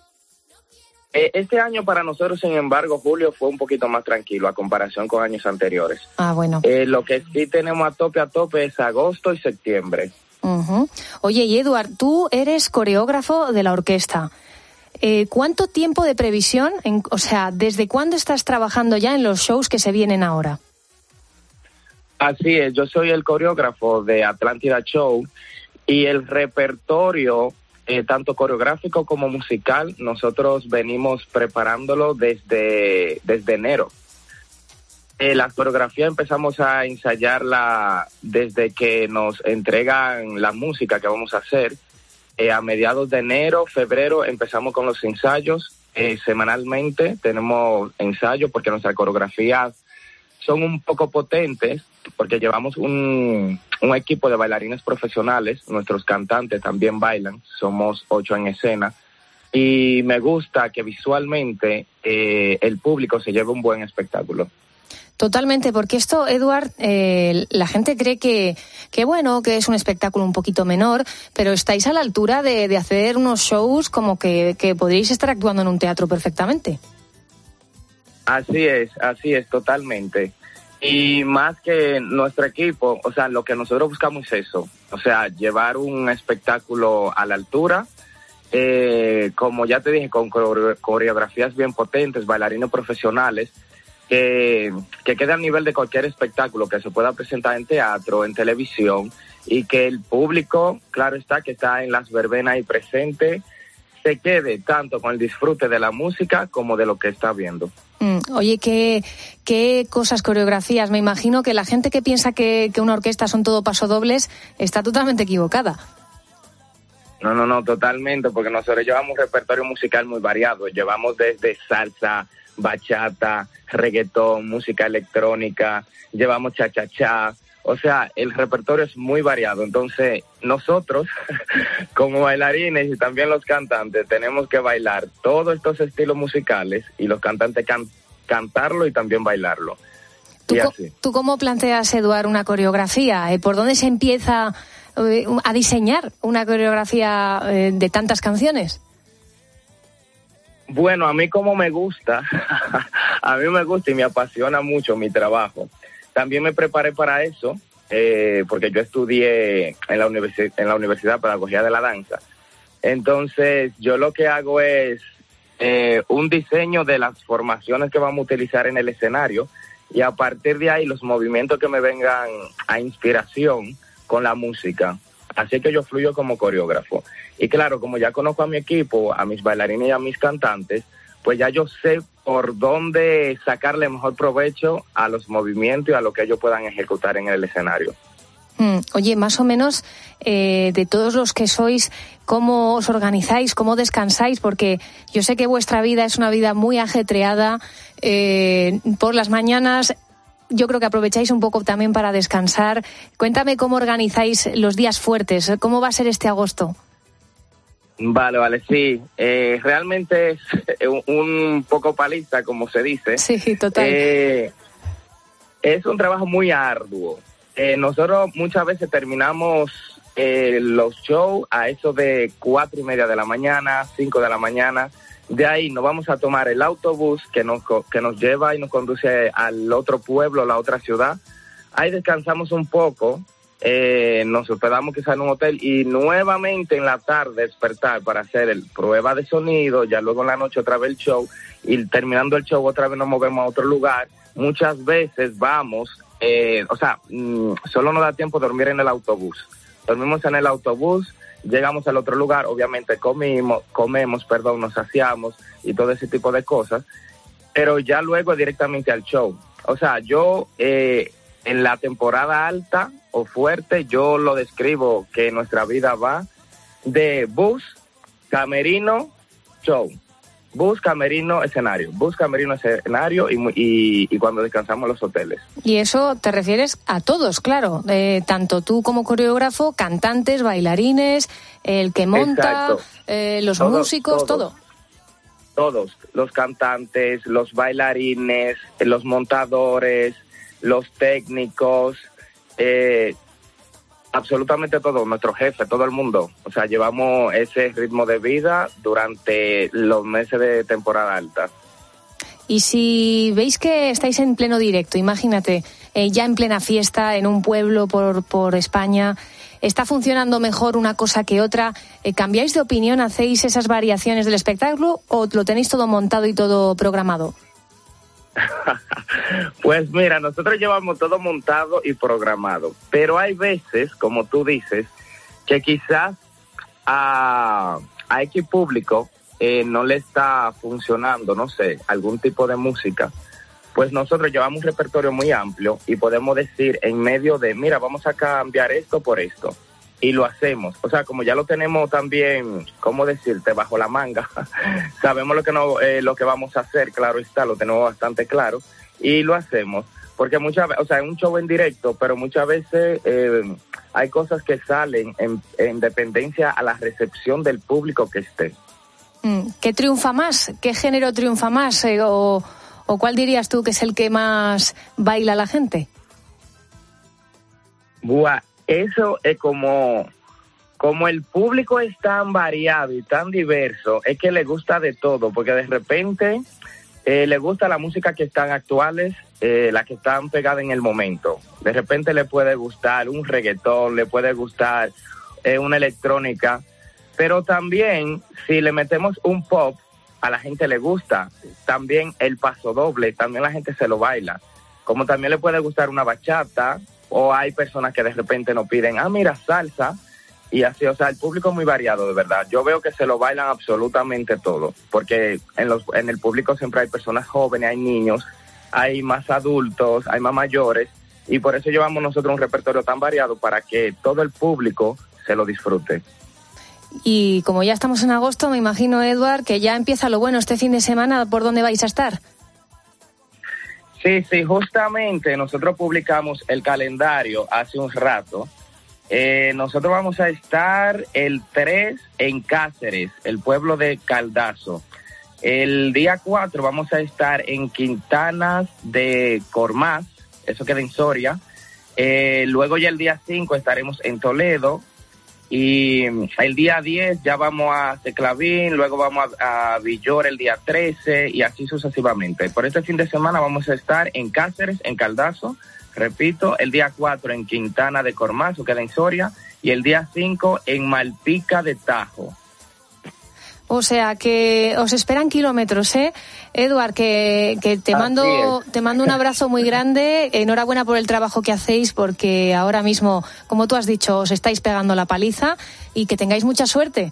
Este año para nosotros, sin embargo, julio fue un poquito más tranquilo a comparación con años anteriores. Ah, bueno. Eh, lo que sí tenemos a tope a tope es agosto y septiembre. Uh-huh. Oye, y Eduard, tú eres coreógrafo de la orquesta. Eh, ¿Cuánto tiempo de previsión, en, o sea, desde cuándo estás trabajando ya en los shows que se vienen ahora? Así es, yo soy el coreógrafo de Atlántida Show y el repertorio, Eh, tanto coreográfico como musical, nosotros venimos preparándolo desde, desde enero. Eh, la coreografía empezamos a ensayarla desde que nos entregan la música que vamos a hacer. Eh, a mediados de enero, febrero, empezamos con los ensayos. Eh, semanalmente tenemos ensayos porque nuestras coreografías son un poco potentes, porque llevamos un, un equipo de bailarines profesionales, nuestros cantantes también bailan, somos ocho en escena, y me gusta que visualmente eh, el público se lleve un buen espectáculo. Totalmente, porque esto, Eduard, eh, la gente cree que, que, bueno, que es un espectáculo un poquito menor, pero estáis a la altura de, de hacer unos shows como que, que podríais estar actuando en un teatro perfectamente. Así es, así es, totalmente. Y más que nuestro equipo, o sea, lo que nosotros buscamos es eso, o sea, llevar un espectáculo a la altura, eh, como ya te dije, con coreografías bien potentes, bailarines profesionales, que, que quede al nivel de cualquier espectáculo que se pueda presentar en teatro, en televisión, y que el público, claro está, que está en las verbenas ahí presente, se quede tanto con el disfrute de la música como de lo que está viendo. Mm, oye, ¿qué, qué cosas, coreografías? Me imagino que la gente que piensa que, que una orquesta son todo pasodobles está totalmente equivocada. No, no, no, totalmente, porque nosotros llevamos un repertorio musical muy variado. Llevamos desde salsa, bachata, reggaetón, música electrónica, llevamos cha-cha-cha. O sea, el repertorio es muy variado. Entonces, nosotros, como bailarines y también los cantantes, tenemos que bailar todos estos estilos musicales y los cantantes can- cantarlo y también bailarlo. ¿Tú, y co- así. ¿Tú cómo planteas, Eduard, una coreografía? ¿Eh? ¿Por dónde se empieza eh, a diseñar una coreografía eh, de tantas canciones? Bueno, a mí como me gusta, a mí me gusta y me apasiona mucho mi trabajo. También me preparé para eso, eh, porque yo estudié en la, universi- en la Universidad de Pedagogía de la Danza. Entonces, yo lo que hago es eh, un diseño de las formaciones que vamos a utilizar en el escenario y a partir de ahí los movimientos que me vengan a inspiración con la música. Así que yo fluyo como coreógrafo. Y claro, como ya conozco a mi equipo, a mis bailarines y a mis cantantes, pues ya yo sé por dónde sacarle mejor provecho a los movimientos y a lo que ellos puedan ejecutar en el escenario. Mm, oye, más o menos eh, de todos los que sois, ¿cómo os organizáis? ¿Cómo descansáis? Porque yo sé que vuestra vida es una vida muy ajetreada. Eh, por las mañanas yo creo que aprovecháis un poco también para descansar. Cuéntame cómo organizáis los días fuertes. ¿Cómo va a ser este agosto? Vale, vale, sí. Eh, realmente es un poco paliza, como se dice. Sí, total. Eh, es un trabajo muy arduo. Eh, nosotros muchas veces terminamos eh, los shows a eso de cuatro y media de la mañana, cinco de la mañana. De ahí nos vamos a tomar el autobús que nos, que nos lleva y nos conduce al otro pueblo, la otra ciudad. Ahí descansamos un poco. Eh, nos hospedamos quizá en un hotel y nuevamente en la tarde despertar para hacer el prueba de sonido, ya luego en la noche otra vez el show, y terminando el show otra vez nos movemos a otro lugar. Muchas veces vamos, eh, o sea, mmm, solo nos da tiempo de dormir en el autobús. Dormimos en el autobús, llegamos al otro lugar, obviamente comimos, comemos, perdón, nos saciamos y todo ese tipo de cosas, pero ya luego directamente al show. O sea, yo eh, en la temporada alta o fuerte, yo lo describo que nuestra vida va de bus, camerino, show. Bus, camerino, escenario. Bus, camerino, escenario y, y, y cuando descansamos en los hoteles. Y eso te refieres a todos, claro. Eh, tanto tú como coreógrafo, cantantes, bailarines, el que monta, eh, los todos, músicos, todos, todo. Todos. Los cantantes, los bailarines, los montadores, los técnicos, eh, absolutamente todo, nuestro jefe, todo el mundo. O sea, llevamos ese ritmo de vida durante los meses de temporada alta. Y si veis que estáis en pleno directo, imagínate, eh, ya en plena fiesta, en un pueblo por, por España, ¿está funcionando mejor una cosa que otra? Eh, ¿Cambiáis de opinión? ¿Hacéis esas variaciones del espectáculo o lo tenéis todo montado y todo programado? Pues mira, nosotros llevamos todo montado y programado, pero hay veces, como tú dices, que quizás a, a X público eh, no le está funcionando, no sé, algún tipo de música. Pues nosotros llevamos un repertorio muy amplio y podemos decir en medio de, mira, vamos a cambiar esto por esto. Y lo hacemos. O sea, como ya lo tenemos también, ¿cómo decirte? Bajo la manga. Sabemos lo que no, eh, lo que vamos a hacer, claro está, lo tenemos bastante claro. Y lo hacemos. Porque muchas veces, o sea, es un show en directo, pero muchas veces eh, hay cosas que salen en, en dependencia a la recepción del público que esté. ¿Qué triunfa más? ¿Qué género triunfa más? Eh, o, ¿O cuál dirías tú que es el que más baila la gente? Buah. Eso es como, como el público es tan variado y tan diverso, es que le gusta de todo, porque de repente eh, le gusta la música que están actuales, eh, las que están pegadas en el momento. De repente le puede gustar un reggaetón, le puede gustar eh, una electrónica, pero también si le metemos un pop, a la gente le gusta. También el paso doble, también la gente se lo baila. Como también le puede gustar una bachata, o hay personas que de repente nos piden, ah, mira, salsa, y así, o sea, el público es muy variado, de verdad. Yo veo que se lo bailan absolutamente todo, porque en los en el público siempre hay personas jóvenes, hay niños, hay más adultos, hay más mayores, y por eso llevamos nosotros un repertorio tan variado para que todo el público se lo disfrute. Y como ya estamos en agosto, me imagino, Edward, que ya empieza lo bueno este fin de semana. ¿Por dónde vais a estar? Sí, sí, justamente nosotros publicamos el calendario hace un rato. Eh, nosotros vamos a estar el tres en Cáceres, el pueblo de Caldazo. El día cuatro vamos a estar en Quintanas de Cormaz, eso queda en Soria. Eh, luego ya el día cinco estaremos en Toledo. Y el día diez ya vamos a Teclavín, luego vamos a, a Villor el día trece y así sucesivamente. Por este fin de semana vamos a estar en Cáceres, en Caldazo, repito, el día cuatro en Quintana de Cormazo, que queda en Soria, y el día cinco en Malpica de Tajo. O sea, que os esperan kilómetros, ¿eh? Edward, que, que te mando te mando un abrazo muy grande. Enhorabuena por el trabajo que hacéis, porque ahora mismo, como tú has dicho, os estáis pegando la paliza, y que tengáis mucha suerte.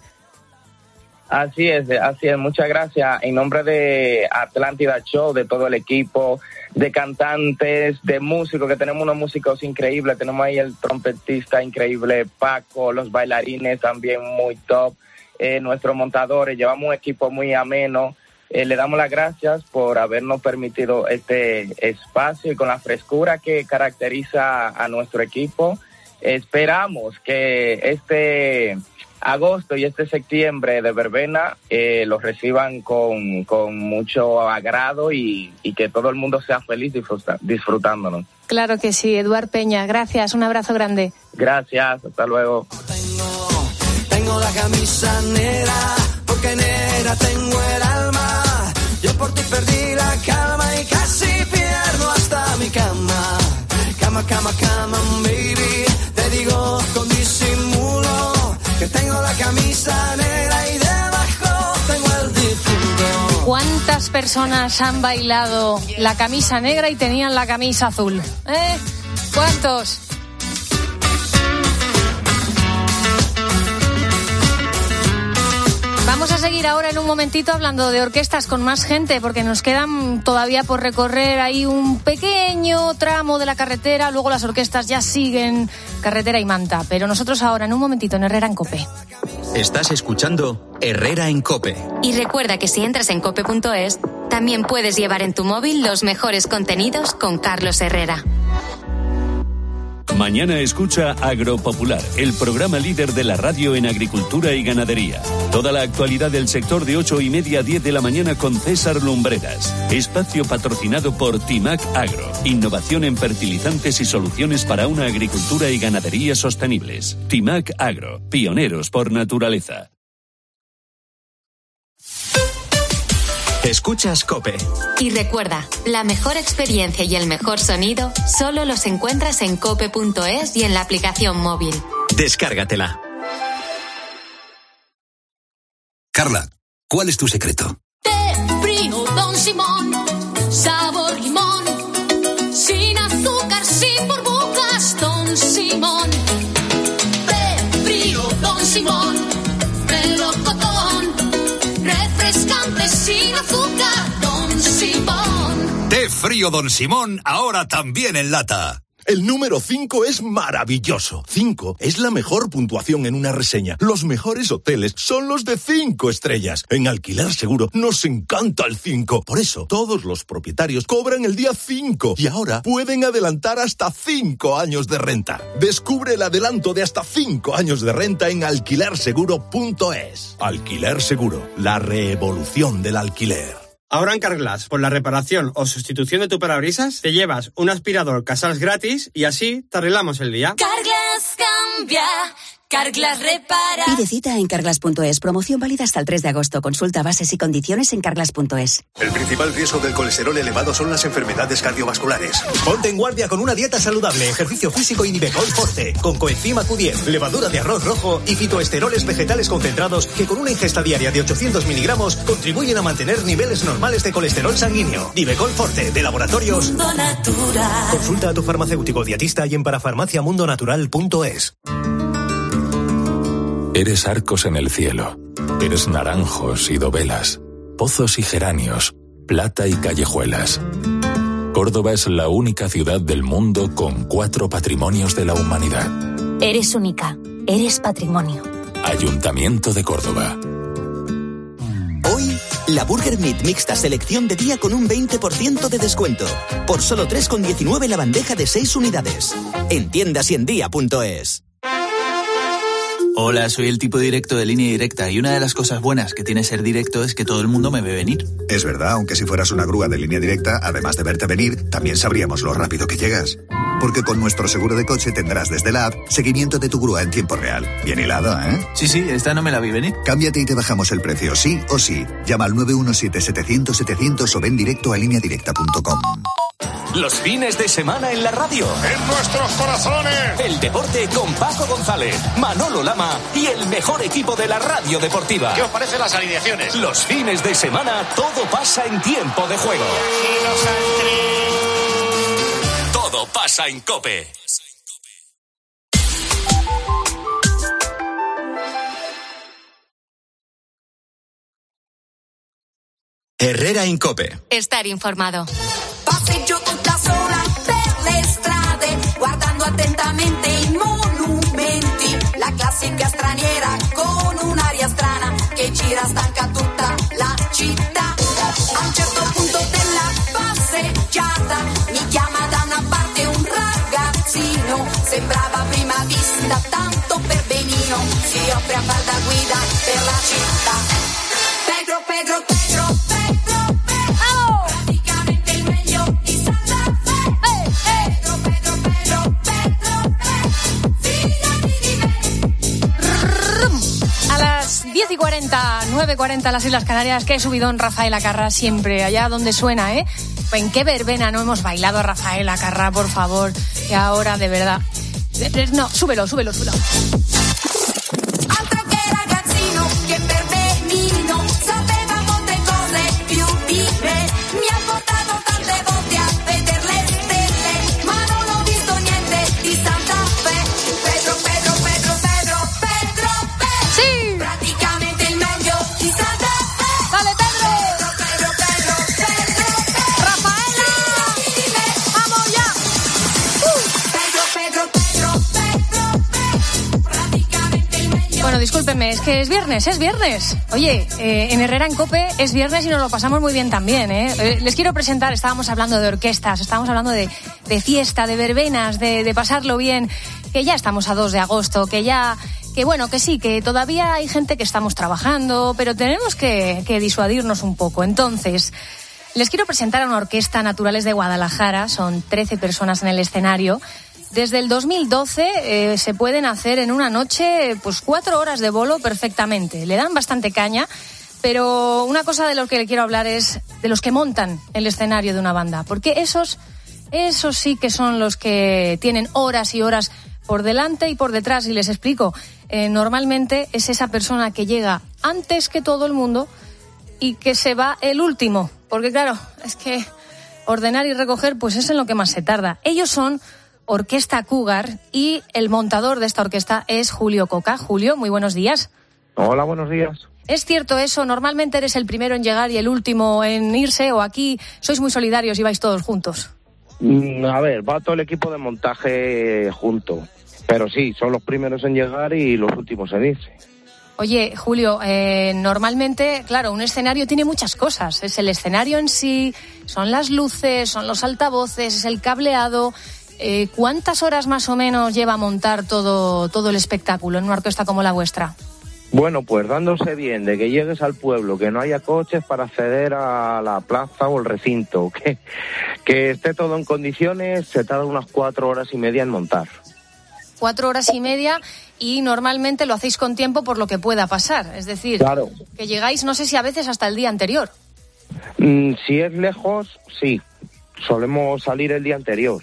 Así es, así es. Muchas gracias. En nombre de Atlántida Show, de todo el equipo, de cantantes, de músicos, que tenemos unos músicos increíbles. Tenemos ahí el trompetista increíble Paco, los bailarines también muy top, eh, nuestros montadores. Llevamos un equipo muy ameno. Eh, le damos las gracias por habernos permitido este espacio y con la frescura que caracteriza a nuestro equipo. Esperamos que este agosto y este septiembre de verbena eh, los reciban con, con mucho agrado y, y que todo el mundo sea feliz disfruta, disfrutándonos. Claro que sí, Eduard Peña, gracias, un abrazo grande. Gracias, hasta luego. Tengo, tengo la camisa negra, porque negra tengo el alma. Yo por ti perdí la calma y casi pierdo hasta mi cama. Cama, cama, cama, baby, te digo con disimulo que tengo la camisa negra y debajo tengo el difunto. ¿Cuántas personas han bailado la camisa negra y tenían la camisa azul? ¿Eh? ¿Cuántos? Vamos a seguir ahora en un momentito hablando de orquestas con más gente, porque nos quedan todavía por recorrer ahí un pequeño tramo de la carretera, luego las orquestas ya siguen carretera y manta, pero nosotros ahora en un momentito en Herrera en COPE. Estás escuchando Herrera en COPE. Y recuerda que si entras en cope punto es, también puedes llevar en tu móvil los mejores contenidos con Carlos Herrera. Mañana escucha Agropopular, el programa líder de la radio en agricultura y ganadería. Toda la actualidad del sector de ocho y media a diez de la mañana con César Lumbreras. Espacio patrocinado por Timac Agro. Innovación en fertilizantes y soluciones para una agricultura y ganadería sostenibles. Timac Agro, pioneros por naturaleza. Escuchas COPE. Y recuerda, la mejor experiencia y el mejor sonido solo los encuentras en cope punto es y en la aplicación móvil. Descárgatela. Carla, ¿cuál es tu secreto? Té frío Don Simón, sabor limón, sin azúcar, sin burbujas, Don Simón. Té frío Don Simón, melocotón, refrescante sin azúcar, Don Simón. Té frío Don Simón, ahora también en lata. El número cinco es maravilloso. cinco es la mejor puntuación en una reseña. Los mejores hoteles son los de cinco estrellas. En Alquiler Seguro nos encanta el cinco. Por eso, todos los propietarios cobran el día cinco y ahora pueden adelantar hasta cinco años de renta. Descubre el adelanto de hasta cinco años de renta en alquiler seguro punto es. Alquiler Seguro, la revolución del alquiler. Ahora en Carglass, por la reparación o sustitución de tu parabrisas, te llevas un aspirador Casals gratis y así te arreglamos el día. Carglass cambia, Carglass repara. Pide cita en carglass punto es. Promoción válida hasta el tres de agosto. Consulta bases y condiciones en carglass punto es. El principal riesgo del colesterol elevado son las enfermedades cardiovasculares. Ponte en guardia con una dieta saludable, ejercicio físico y Nivecol Forte, con coenzima Q diez, levadura de arroz rojo y fitoesteroles vegetales concentrados que con una ingesta diaria de ochocientos miligramos contribuyen a mantener niveles normales de colesterol sanguíneo. Nivecol Forte, de Laboratorios Mundo Natural. Consulta a tu farmacéutico dietista y en parafarmaciamundonatural punto es. Eres arcos en el cielo, eres naranjos y dovelas, pozos y geranios, plata y callejuelas. Córdoba es la única ciudad del mundo con cuatro patrimonios de la humanidad. Eres única, eres patrimonio. Ayuntamiento de Córdoba. Hoy, la Burger Meat mixta selección de día con un veinte por ciento de descuento. Por solo tres con diecinueve la bandeja de seis unidades. En tiendas y en día punto es. Hola, soy el tipo directo de Línea Directa y una de las cosas buenas que tiene ser directo es que todo el mundo me ve venir. Es verdad, aunque si fueras una grúa de Línea Directa, además de verte venir, también sabríamos lo rápido que llegas. Porque con nuestro seguro de coche tendrás desde la app seguimiento de tu grúa en tiempo real. Bien hilado, ¿eh? Sí, sí, esta no me la vi venir. Cámbiate y te bajamos el precio, sí o sí. Llama al nueve uno siete, setecientos, setecientos o ven directo a línea directa punto com. Los fines de semana en la radio. En nuestros corazones. El deporte con Paco González, Manolo Lama y el mejor equipo de la radio deportiva. ¿Qué os parecen las alineaciones? Los fines de semana todo pasa en tiempo de juego. Todo pasa en COPE. Herrera en COPE. Estar informado. passeggio tutta sola per le strade, guardando attentamente i monumenti, la classica straniera con un'aria strana che gira stanca tutta la città. A un certo punto della passeggiata mi chiama da una parte un ragazzino, sembrava a prima vista tanto per benino, si offre a far da guida per la città. Pedro, Pedro, Pedro, Pedro, Pedro, oh! Praticamente il meglio di Santa Fe. Hey, hey. Pedro, Pedro, Pedro, Pedro, Pedro, fíjate di me. A las diez y cuarenta, nueve y cuarenta las Islas Canarias, que subidón Rafaela Carrà siempre, allá donde suena, ¿eh? ¿En qué verbena no hemos bailado a Rafaela Carrà, por favor? Y ahora, de verdad... No, súbelo, súbelo, súbelo. Altro che ragazzino che per benino sapeva molte cose più di me, mi ha portato tante volte a vedere le stelle, ma non ho visto niente di Santa Fe. Pedro, Pedro, Pedro, Pedro, Pedro, Pedro, sì, praticamente il meglio di Santa Fe. Dale, Pedro. Pedro, Pedro, Pedro, Pedro, Pedro, Rafaela, vamos ya. uh. Pedro, Pedro, Pedro, Pedro, Pedro, prácticamente el meglio. Bueno, discúlpenme, es que es viernes, es viernes. Oye, eh, en Herrera en Cope es viernes y nos lo pasamos muy bien también, ¿eh? Eh, les quiero presentar, estábamos hablando de orquestas, estábamos hablando de, de fiesta, de verbenas, de, de pasarlo bien, que ya estamos a dos de agosto, que ya... Que bueno, que sí, que todavía hay gente que estamos trabajando, pero tenemos que, que disuadirnos un poco. Entonces, les quiero presentar a una orquesta Naturales de Guadalajara, son trece personas en el escenario. Desde el dos mil doce eh, se pueden hacer en una noche pues cuatro horas de bolo perfectamente. Le dan bastante caña, pero una cosa de lo que le quiero hablar es de los que montan el escenario de una banda, porque esos, esos sí que son los que tienen horas y horas por delante y por detrás, y les explico. Eh, normalmente es esa persona que llega antes que todo el mundo y que se va el último, porque claro, es que ordenar y recoger pues es en lo que más se tarda. Ellos son Orquesta Cougar y el montador de esta orquesta es Julio Coca. Julio, muy buenos días. Hola, buenos días. ¿Es cierto eso? ¿Normalmente eres el primero en llegar y el último en irse, o aquí sois muy solidarios y vais todos juntos? Mm, a ver, va todo el equipo de montaje junto, pero sí, son los primeros en llegar y los últimos en irse. Oye, Julio, eh, normalmente, claro, un escenario tiene muchas cosas. Es el escenario en sí, son las luces, son los altavoces, es el cableado. Eh, ¿Cuántas horas más o menos lleva a montar todo, todo el espectáculo en una orquesta como la vuestra? Bueno, pues dándose bien de que llegues al pueblo, que no haya coches para acceder a la plaza o el recinto, que, que esté todo en condiciones, se tarda unas cuatro horas y media en montar. Cuatro horas y media, y normalmente lo hacéis con tiempo por lo que pueda pasar. Es decir, claro, que llegáis, no sé si a veces hasta el día anterior. Mm, si es lejos, sí. Solemos salir el día anterior.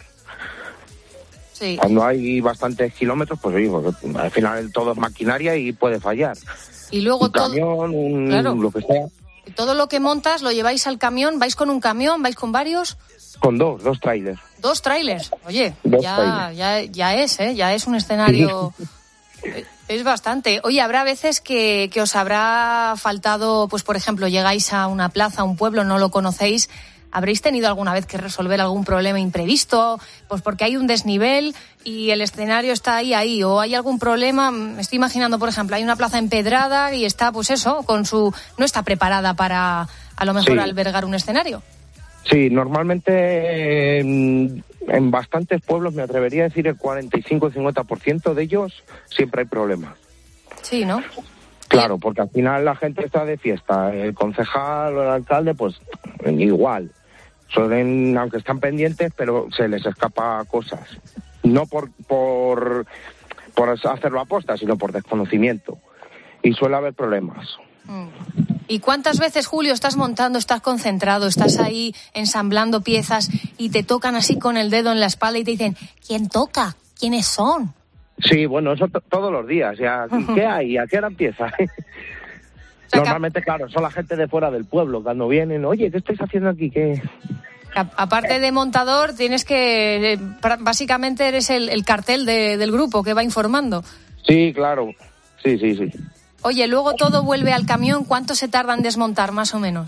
Sí. Cuando hay bastantes kilómetros, pues oye, pues, al final todo es maquinaria y puede fallar. Y luego un todo... camión, un, claro, lo que sea. Todo lo que montas lo lleváis al camión. ¿Vais con un camión? ¿Vais con varios? Con dos, dos trailers. Dos trailers. Oye, dos ya, trailers. ya, ya es, ¿eh? Ya es un escenario... Es bastante. Oye, habrá veces que, que os habrá faltado, pues por ejemplo, llegáis a una plaza, a un pueblo, no lo conocéis. ¿Habréis tenido alguna vez que resolver algún problema imprevisto? Pues porque hay un desnivel y el escenario está ahí, ahí. O hay algún problema, me estoy imaginando, por ejemplo, hay una plaza empedrada y está, pues eso, con su... no está preparada para, a lo mejor, sí, albergar un escenario. Sí, normalmente en, en bastantes pueblos, me atrevería a decir el cuarenta y cinco a cincuenta por ciento de ellos, siempre hay problemas. Sí, ¿no? Claro, porque al final la gente está de fiesta. El concejal o el alcalde, pues igual. Suelen, aunque están pendientes, pero se les escapa cosas. No por, por, por hacerlo a posta, sino por desconocimiento. Y suele haber problemas. ¿Y cuántas veces, Julio, estás montando, estás concentrado, estás ahí ensamblando piezas y te tocan así con el dedo en la espalda y te dicen, ¿quién toca? ¿Quiénes son? Sí, bueno, eso t- todos los días. Ya, ¿qué hay? ¿A qué hora empieza? Normalmente, claro, son la gente de fuera del pueblo. Cuando vienen, oye, ¿qué estáis haciendo aquí? ¿Qué...? A- aparte de montador, tienes que... eh, pra- básicamente eres el, el cartel de- del grupo que va informando. Sí, claro. Sí, sí, sí. Oye, luego todo vuelve al camión. ¿Cuánto se tarda en desmontar, más o menos?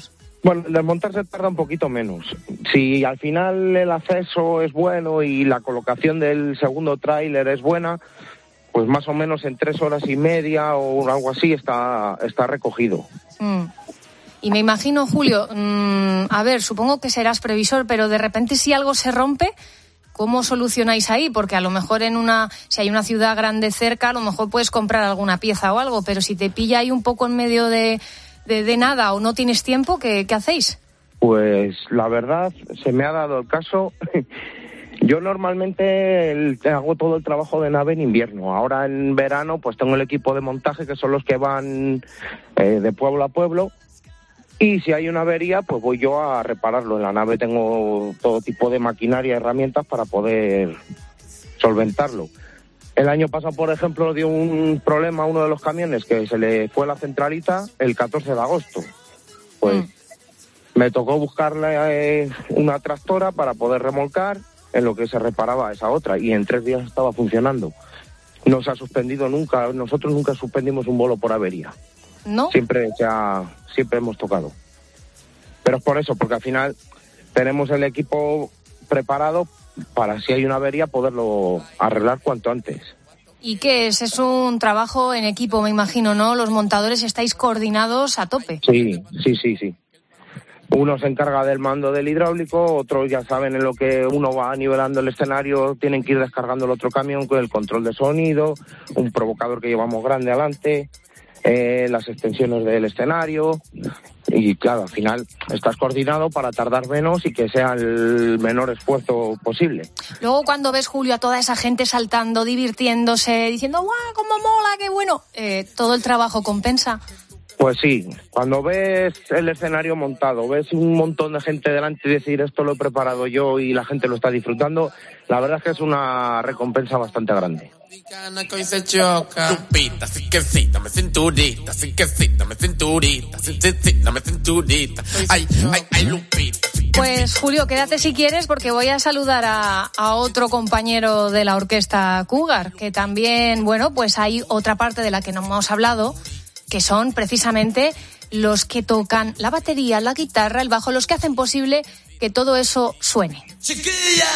Bueno, el desmontarse tarda un poquito menos. Si al final el acceso es bueno y la colocación del segundo tráiler es buena, pues más o menos en tres horas y media o algo así está, está recogido. Mm. Y me imagino, Julio, mmm, a ver, supongo que serás previsor, pero de repente si algo se rompe, ¿cómo solucionáis ahí? Porque a lo mejor en una, si hay una ciudad grande cerca, a lo mejor puedes comprar alguna pieza o algo, pero si te pilla ahí un poco en medio de, de, de nada o no tienes tiempo, ¿qué, qué hacéis? Pues la verdad, se me ha dado el caso. Yo normalmente el, hago todo el trabajo de nave en invierno. Ahora en verano pues tengo el equipo de montaje, que son los que van eh, de pueblo a pueblo. Y si hay una avería, pues voy yo a repararlo. En la nave tengo todo tipo de maquinaria y herramientas para poder solventarlo. El año pasado, por ejemplo, dio un problema a uno de los camiones que se le fue la centralita el catorce de agosto. Pues mm. me tocó buscarle eh, una tractora para poder remolcar en lo que se reparaba esa otra. Y en tres días estaba funcionando. No se ha suspendido nunca. Nosotros nunca suspendimos un vuelo por avería. ¿No? Siempre se ha, siempre hemos tocado. Pero es por eso, porque al final tenemos el equipo preparado para, si hay una avería, poderlo arreglar cuanto antes. ¿Y qué es? Es un trabajo en equipo, me imagino, ¿no? Los montadores estáis coordinados a tope. Sí, sí, sí, sí. Uno se encarga del mando del hidráulico, otros ya saben en lo que uno va nivelando el escenario, tienen que ir descargando el otro camión con el control de sonido, un provocador que llevamos grande adelante. Eh, las extensiones del escenario y claro, al final estás coordinado para tardar menos y que sea el menor esfuerzo posible. Luego cuando ves, Julio, a toda esa gente saltando, divirtiéndose, diciendo ¡guau, cómo mola, qué bueno! Eh, ¿todo el trabajo compensa? Pues sí, cuando ves el escenario montado, ves un montón de gente delante y decir esto lo he preparado yo y la gente lo está disfrutando, la verdad es que es una recompensa bastante grande. Lupita, sí que sí, dame cinturita, sí que sí, dame cinturita, sí, sí, sí, dame cinturita. Ay, ay, ay, Lupita. Pues Julio, quédate si quieres porque voy a saludar a, a otro compañero de la orquesta Cougar, que también, bueno, pues hay otra parte de la que no hemos hablado, que son precisamente los que tocan la batería, la guitarra, el bajo, los que hacen posible que todo eso suene. ¡Chiquilla!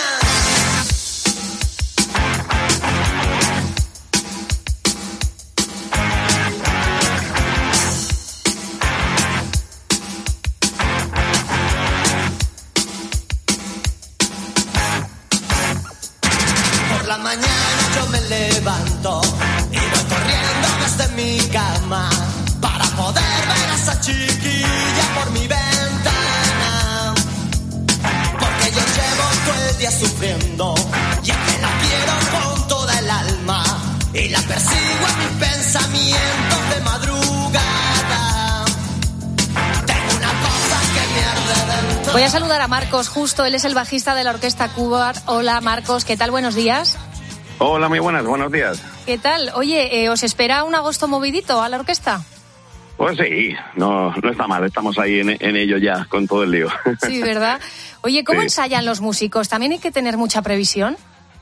Por la mañana yo me levanto y voy corriendo desde mi cama para poder ver a esa chiquilla por mi ventana, porque yo llevo todo el día sufriendo y es que la quiero con toda el alma y la persigo en mis pensamientos de madrugada. Tengo una cosa que me arde dentro. Voy a saludar a Marcos Justo, él es el bajista de la orquesta Cougar. Hola Marcos, ¿qué tal? Buenos días. Hola, muy buenas, buenos días. ¿Qué tal? Oye, eh, ¿os espera un agosto movidito a la orquesta? Pues sí, no, no está mal, estamos ahí en, en ello ya, con todo el lío. Sí, ¿verdad? Oye, ¿cómo sí. ensayan los músicos? ¿También hay que tener mucha previsión?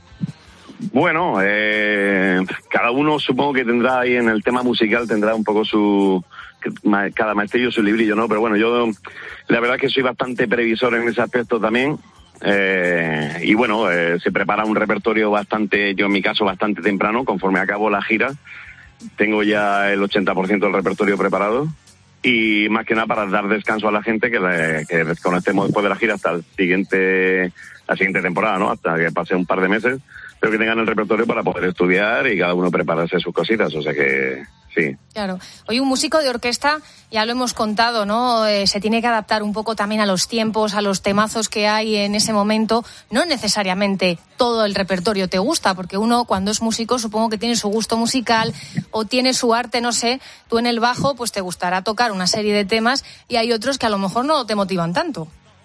Bueno, eh, cada uno supongo que tendrá ahí en el tema musical, tendrá un poco su... cada maestrillo su librillo, ¿no? Pero bueno, yo la verdad es que soy bastante previsor en ese aspecto también. Eh, y bueno, eh, se prepara un repertorio bastante, yo en mi caso bastante temprano, conforme acabo la gira. Tengo ya el ochenta por ciento del repertorio preparado y más que nada para dar descanso a la gente que, le, que desconectemos después de la gira hasta el siguiente, la siguiente temporada, ¿no? Hasta que pase un par de meses, pero que tengan el repertorio para poder estudiar y cada uno prepararse sus cositas, o sea que sí. Claro. Hoy un músico de orquesta, ya lo hemos contado, ¿no? Eh, se tiene que adaptar un poco también a los tiempos, a los temazos que hay en ese momento. No necesariamente todo el repertorio te gusta, porque uno cuando es músico supongo que tiene su gusto musical o tiene su arte, no sé. Tú en el bajo pues te gustará tocar una serie de temas y hay otros que a lo mejor no te motivan tanto.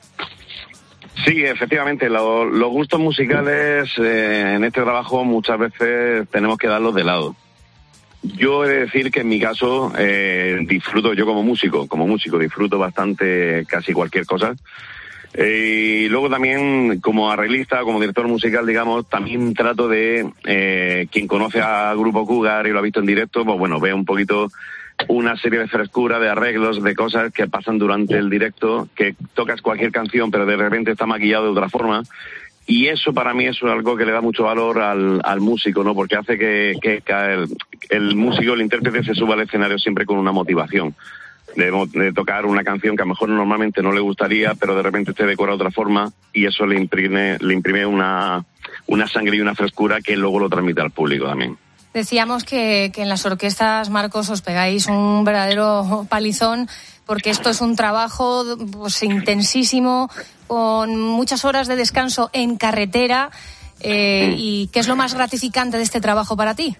Sí, efectivamente, lo, los gustos musicales eh, en este trabajo muchas veces tenemos que darlos de lado. Yo he de decir que en mi caso eh, disfruto, yo como músico, como músico disfruto bastante casi cualquier cosa. Eh, y luego también como arreglista, como director musical, digamos, también trato de, eh, quien conoce al grupo Cougar y lo ha visto en directo, pues bueno, ve un poquito una serie de frescura, de arreglos, de cosas que pasan durante el directo, que tocas cualquier canción pero de repente está maquillado de otra forma. Y eso para mí es algo que le da mucho valor al, al músico, ¿no? Porque hace que, que, que el, el músico, el intérprete, se suba al escenario siempre con una motivación. De, de tocar una canción que a lo mejor normalmente no le gustaría, pero de repente esté decorada de otra forma, y eso le imprime, le imprime una, una sangre y una frescura que luego lo transmite al público también. Decíamos que, que en las orquestas, Marcos, os pegáis un verdadero palizón, porque esto es un trabajo pues, intensísimo, con muchas horas de descanso en carretera. Eh, ¿Y qué es lo más gratificante de este trabajo para ti?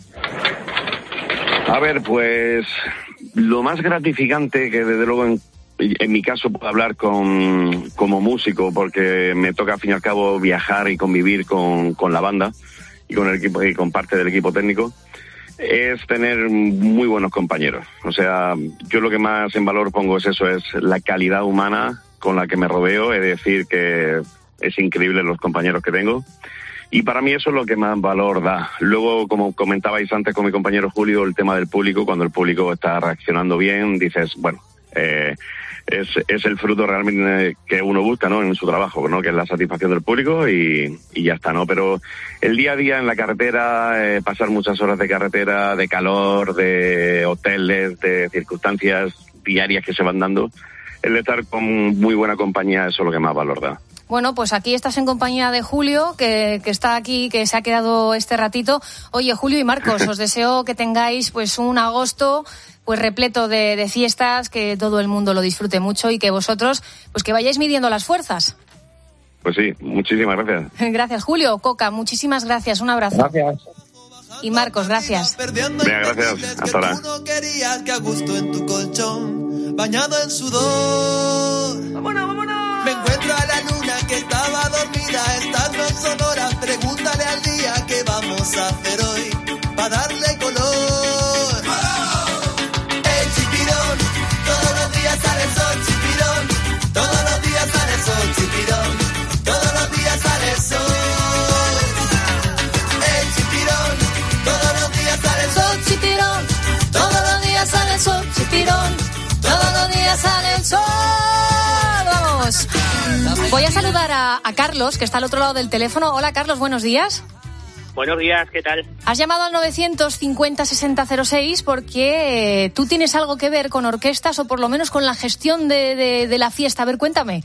A ver, pues lo más gratificante, que desde luego en, en mi caso puedo hablar con, como músico, porque me toca al fin y al cabo viajar y convivir con, con la banda y con el equipo y con parte del equipo técnico, es tener muy buenos compañeros. O sea, yo lo que más en valor pongo es eso, es la calidad humana con la que me rodeo, es decir, que es increíble los compañeros que tengo. Y para mí eso es lo que más valor da. Luego, como comentabais antes con mi compañero Julio, el tema del público, cuando el público está reaccionando bien, dices, bueno, eh, es, es el fruto realmente que uno busca, ¿no?, en su trabajo, ¿no?, que es la satisfacción del público y, y ya está, ¿no? Pero el día a día en la carretera, eh, pasar muchas horas de carretera, de calor, de hoteles, de circunstancias diarias que se van dando, el estar con muy buena compañía, eso es lo que más valor da. Bueno, pues aquí estás en compañía de Julio, que, que está aquí, que se ha quedado este ratito. Oye, Julio y Marcos, os deseo que tengáis pues un agosto pues repleto de, de fiestas, que todo el mundo lo disfrute mucho y que vosotros pues que vayáis midiendo las fuerzas. Pues sí, muchísimas gracias. Gracias, Julio. Coca, muchísimas gracias. Un abrazo. Gracias. Y Marcos, gracias. Venga, gracias. Hasta ahora. Uno quería que a gusto en tu colchón, bañado en sudor. ¡Vámonos, vámonos! Me encuentro a la luna que estaba dormida, estando en Sonora. Pregúntale al día qué vamos a hacer hoy, para darle color. El chipirón, todos los días sale el sol, chipirón. Todos los días sale el sol, chipirón. Todos los días sale el sol. El chipirón, todos los días sale el sol, chipirón. Todos los días sale el sol, chipirón. Todos los días sale el sol. Vamos. Voy a saludar a, a Carlos, que está al otro lado del teléfono. Hola, Carlos, buenos días. Buenos días, ¿qué tal? Has llamado al novecientos cincuenta sesenta cero seis porque eh, tú tienes algo que ver con orquestas o por lo menos con la gestión de, de, de la fiesta. A ver, cuéntame.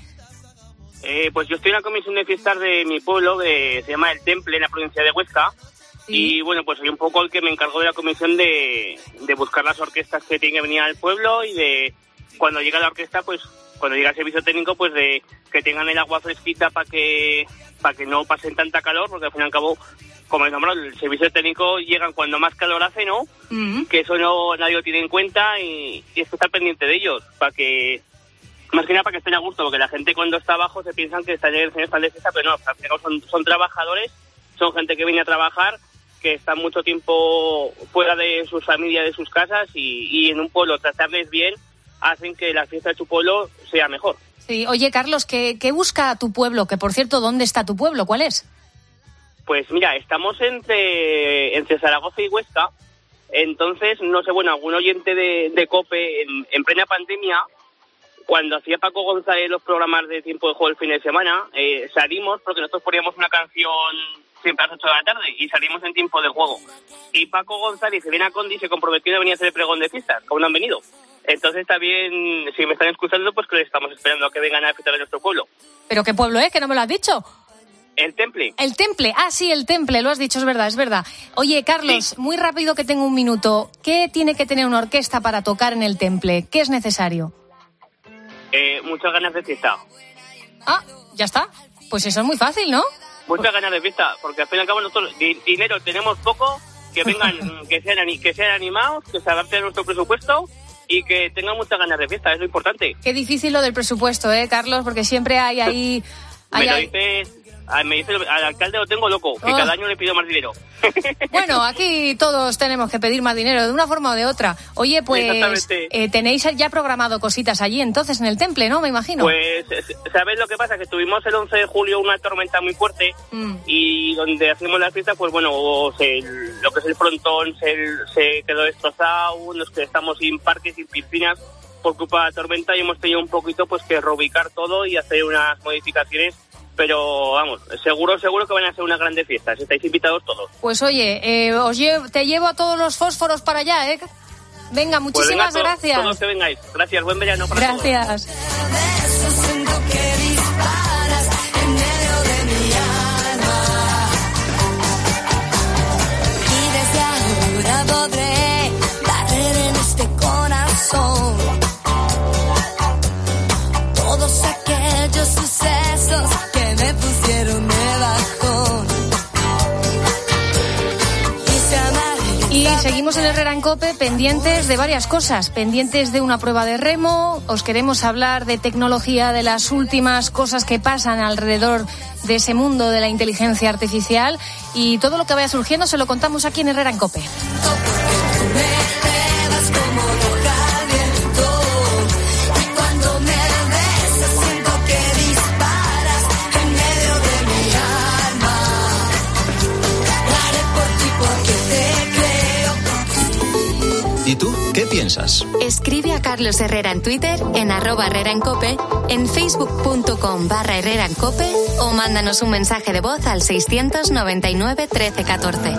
Eh, pues yo estoy en la comisión de fiestas de mi pueblo, de, se llama El Temple, en la provincia de Huesca. Sí. Y bueno, pues soy un poco el que me encargo de la comisión de, de buscar las orquestas que tienen que venir al pueblo y de cuando llega la orquesta, pues cuando llega el servicio técnico, pues de que tengan el agua fresquita para que para que no pasen tanta calor, porque al fin y al cabo, como el nombre, el servicio técnico llegan cuando más calor hace, ¿no? Mm-hmm. Que eso no nadie lo tiene en cuenta y, y es que estar pendiente de ellos, para que, más que nada para que estén a gusto, porque la gente cuando está abajo se piensan que están en el están de fiesta, pero no, al fin y al cabo son, son trabajadores, son gente que viene a trabajar, que están mucho tiempo fuera de sus familias, de sus casas, y, y en un pueblo tratarles bien hacen que la fiesta de su pueblo sea mejor. Sí, oye, Carlos, ¿qué, qué busca tu pueblo? Que, por cierto, ¿dónde está tu pueblo? ¿Cuál es? Pues mira, estamos entre, entre Zaragoza y Huesca, entonces, no sé, bueno, algún oyente de, de COPE, en, en plena pandemia, cuando hacía Paco González los programas de tiempo de juego el fin de semana, eh, salimos porque nosotros poníamos una canción siempre a las ocho de la tarde y salimos en tiempo de juego. Y Paco González y Elena Condi se comprometieron a venir a hacer el pregón de fiestas, como no han venido. Entonces también, si me están escuchando, pues que les estamos esperando a que vengan a disfrutar de nuestro pueblo. ¿Pero qué pueblo es? Que no me lo has dicho. El Temple. El Temple, ah, sí, el Temple, lo has dicho, es verdad, es verdad. Oye, Carlos, sí. Muy rápido que tengo un minuto. ¿Qué tiene que tener una orquesta para tocar en el Temple? ¿Qué es necesario? Eh, muchas ganas de fiesta. Ah, ya está. Pues eso es muy fácil, ¿no? Muchas ganas de fiesta, porque al fin y al cabo nosotros di- dinero tenemos poco, que vengan, que sean, que sean animados, que se adapten a nuestro presupuesto y que tengan muchas ganas de fiesta, es lo importante. Qué difícil lo del presupuesto, ¿eh, Carlos? Porque siempre hay ahí... Hay, me lo dices... Me dice, al alcalde lo tengo loco, que oh. cada año le pido más dinero. Bueno, aquí todos tenemos que pedir más dinero, de una forma o de otra. Oye, pues eh, tenéis ya programado cositas allí entonces en el Temple, ¿no? Me imagino. Pues, ¿sabes lo que pasa? Que tuvimos el once de julio una tormenta muy fuerte mm. y donde hacemos las fiestas, pues bueno, se, lo que es el frontón se, se quedó destrozado, nos que estamos sin parques, sin piscinas por culpa de la tormenta, y hemos tenido un poquito pues que reubicar todo y hacer unas modificaciones, pero vamos, seguro, seguro que van a ser unas grandes fiestas, estáis invitados todos. Pues oye, eh, os llevo, te llevo a todos los fósforos para allá, ¿eh? Venga, muchísimas pues venga, gracias. Todos que vengáis. Gracias, buen verano para todos. Gracias. Y desde ahora podré barrer en este corazón todos aquellos sucesos que me pusieron de bajón. Y seguimos en Herrera en COPE pendientes de varias cosas, pendientes de una prueba de remo, os queremos hablar de tecnología, de las últimas cosas que pasan alrededor de ese mundo de la inteligencia artificial, y todo lo que vaya surgiendo se lo contamos aquí en Herrera en COPE. ¿Y tú qué piensas? Escribe a Carlos Herrera en Twitter, en arroba Herrera en Cope, en facebook.com barra Herrera en Cope, o mándanos un mensaje de voz al seiscientos noventa y nueve trece catorce.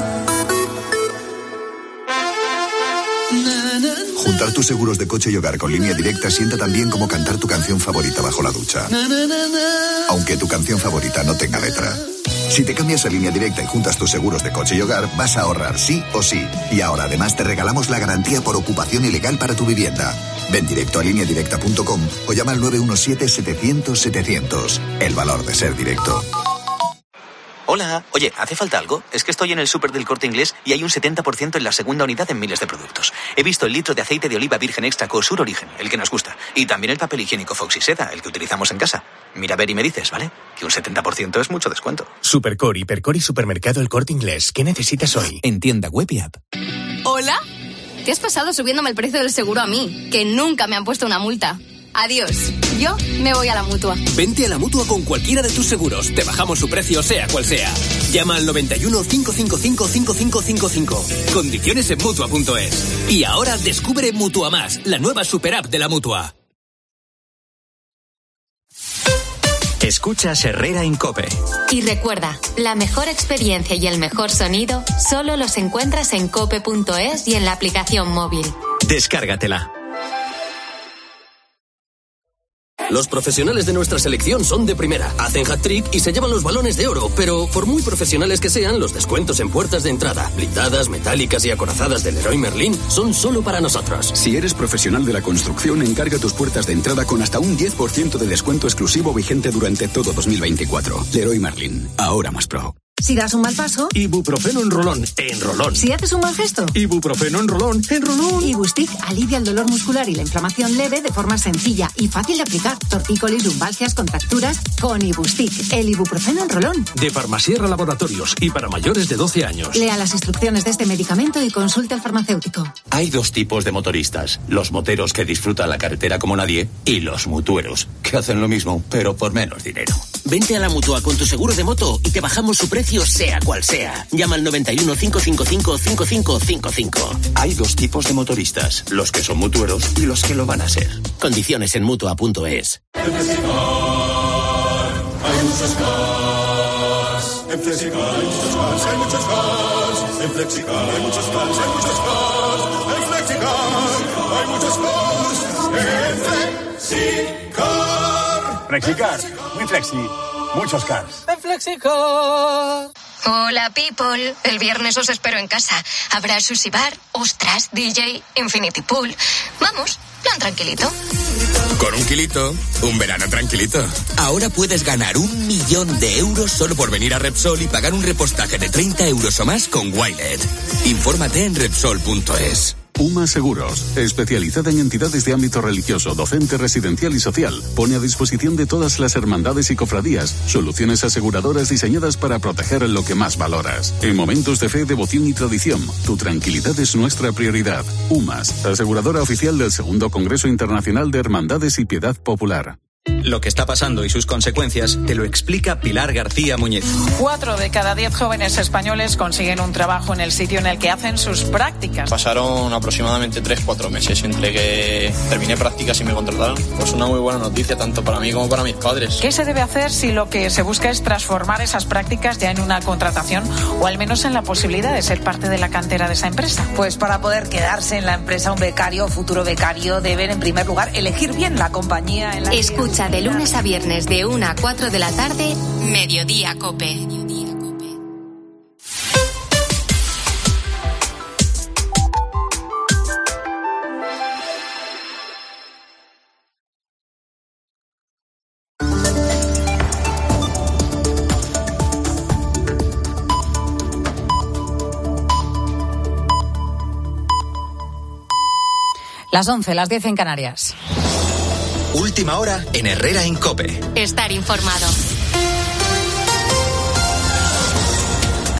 Juntar tus seguros de coche y hogar con Línea Directa sienta tan bien como cantar tu canción favorita bajo la ducha. Aunque tu canción favorita no tenga letra. Si te cambias a Línea Directa y juntas tus seguros de coche y hogar, vas a ahorrar sí o sí. Y ahora además te regalamos la garantía por ocupación ilegal para tu vivienda. Ven directo a línea directa punto com o llama al nueve uno siete, setecientos, setecientos. El valor de ser directo. Hola, oye, ¿hace falta algo? Es que estoy en el súper del Corte Inglés y hay un setenta por ciento en la segunda unidad en miles de productos. He visto el litro de aceite de oliva virgen extra Cosur Origen, el que nos gusta. Y también el papel higiénico Fox y Seda, el que utilizamos en casa. Mira a ver y me dices, ¿vale? Que un setenta por ciento es mucho descuento. Supercore, Hipercore y Supermercado El Corte Inglés. ¿Qué necesitas hoy? En tienda web y app. ¿Hola? ¿Qué has pasado subiéndome el precio del seguro a mí? Que nunca me han puesto una multa. Adiós. Yo me voy a la Mutua. Vente a la Mutua con cualquiera de tus seguros. Te bajamos su precio, sea cual sea. Llama al noventa y uno, cinco cinco cinco, cinco cinco cinco cinco. Condiciones en Mutua punto es. Y ahora descubre Mutua Más, la nueva super app de la Mutua. Escuchas Herrera en COPE. Y recuerda, la mejor experiencia y el mejor sonido solo los encuentras en cope punto es y en la aplicación móvil. Descárgatela. Los profesionales de nuestra selección son de primera, hacen hat-trick y se llevan los balones de oro, pero por muy profesionales que sean, los descuentos en puertas de entrada, blindadas, metálicas y acorazadas del Leroy Merlin son solo para nosotros. Si eres profesional de la construcción, encarga tus puertas de entrada con hasta un diez por ciento de descuento exclusivo vigente durante todo dos mil veinticuatro. Leroy Merlin, ahora más pro. Si das un mal paso, Ibuprofeno en rolón, en rolón. Si haces un mal gesto, Ibuprofeno en rolón, en rolón. Ibustic alivia el dolor muscular y la inflamación leve de forma sencilla y fácil de aplicar. Tortícolis, lumbalgias, contracturas, con Ibustic, el ibuprofeno en rolón. De Farmasierra Laboratorios y para mayores de doce años. Lea las instrucciones de este medicamento y consulte al farmacéutico. Hay dos tipos de motoristas, los moteros que disfrutan la carretera como nadie y los mutueros, que hacen lo mismo, pero por menos dinero. Vente a la Mutua con tu seguro de moto y te bajamos su precio sea cual sea. Llama al noventa y uno, cinco cinco cinco, cinco cinco cinco cinco. Hay dos tipos de motoristas, los que son mutueros y los que lo van a ser. Condiciones en Mutua punto es. En Flexicar hay muchos cars. En Flexicar hay muchos cars, hay muchos cars. En Flexicar hay muchos cars, hay muchos cars. En Flexicar hay muchos cars. En Flexicar. Flexicar, muy flexi, muchos cars. En Flexicar. Hola, people. El viernes os espero en casa. Habrá sushi bar, ostras, D J, infinity pool. Vamos, plan tranquilito. Con un kilito, un verano tranquilito. Ahora puedes ganar un millón de euros solo por venir a Repsol y pagar un repostaje de treinta euros o más con Wilet. Infórmate en Repsol punto es. UMA Seguros, especializada en entidades de ámbito religioso, docente, residencial y social, pone a disposición de todas las hermandades y cofradías soluciones aseguradoras diseñadas para proteger lo que más valoras. En momentos de fe, devoción y tradición, tu tranquilidad es nuestra prioridad. UMAS, aseguradora oficial del segundo Congreso Internacional de Hermandades y Piedad Popular. Lo que está pasando y sus consecuencias te lo explica Pilar García Muñiz. Cuatro de cada diez jóvenes españoles consiguen un trabajo en el sitio en el que hacen sus prácticas. Pasaron aproximadamente tres cuatro meses entre que terminé prácticas y me contrataron. Pues una muy buena noticia tanto para mí como para mis padres. ¿Qué se debe hacer si lo que se busca es transformar esas prácticas ya en una contratación o al menos en la posibilidad de ser parte de la cantera de esa empresa? Pues para poder quedarse en la empresa un becario o futuro becario deben en primer lugar elegir bien la compañía en la Escucha de lunes a viernes de una a cuatro de la tarde, Mediodía Cope. Las once, las diez en Canarias. Última hora en Herrera en COPE. Estar informado.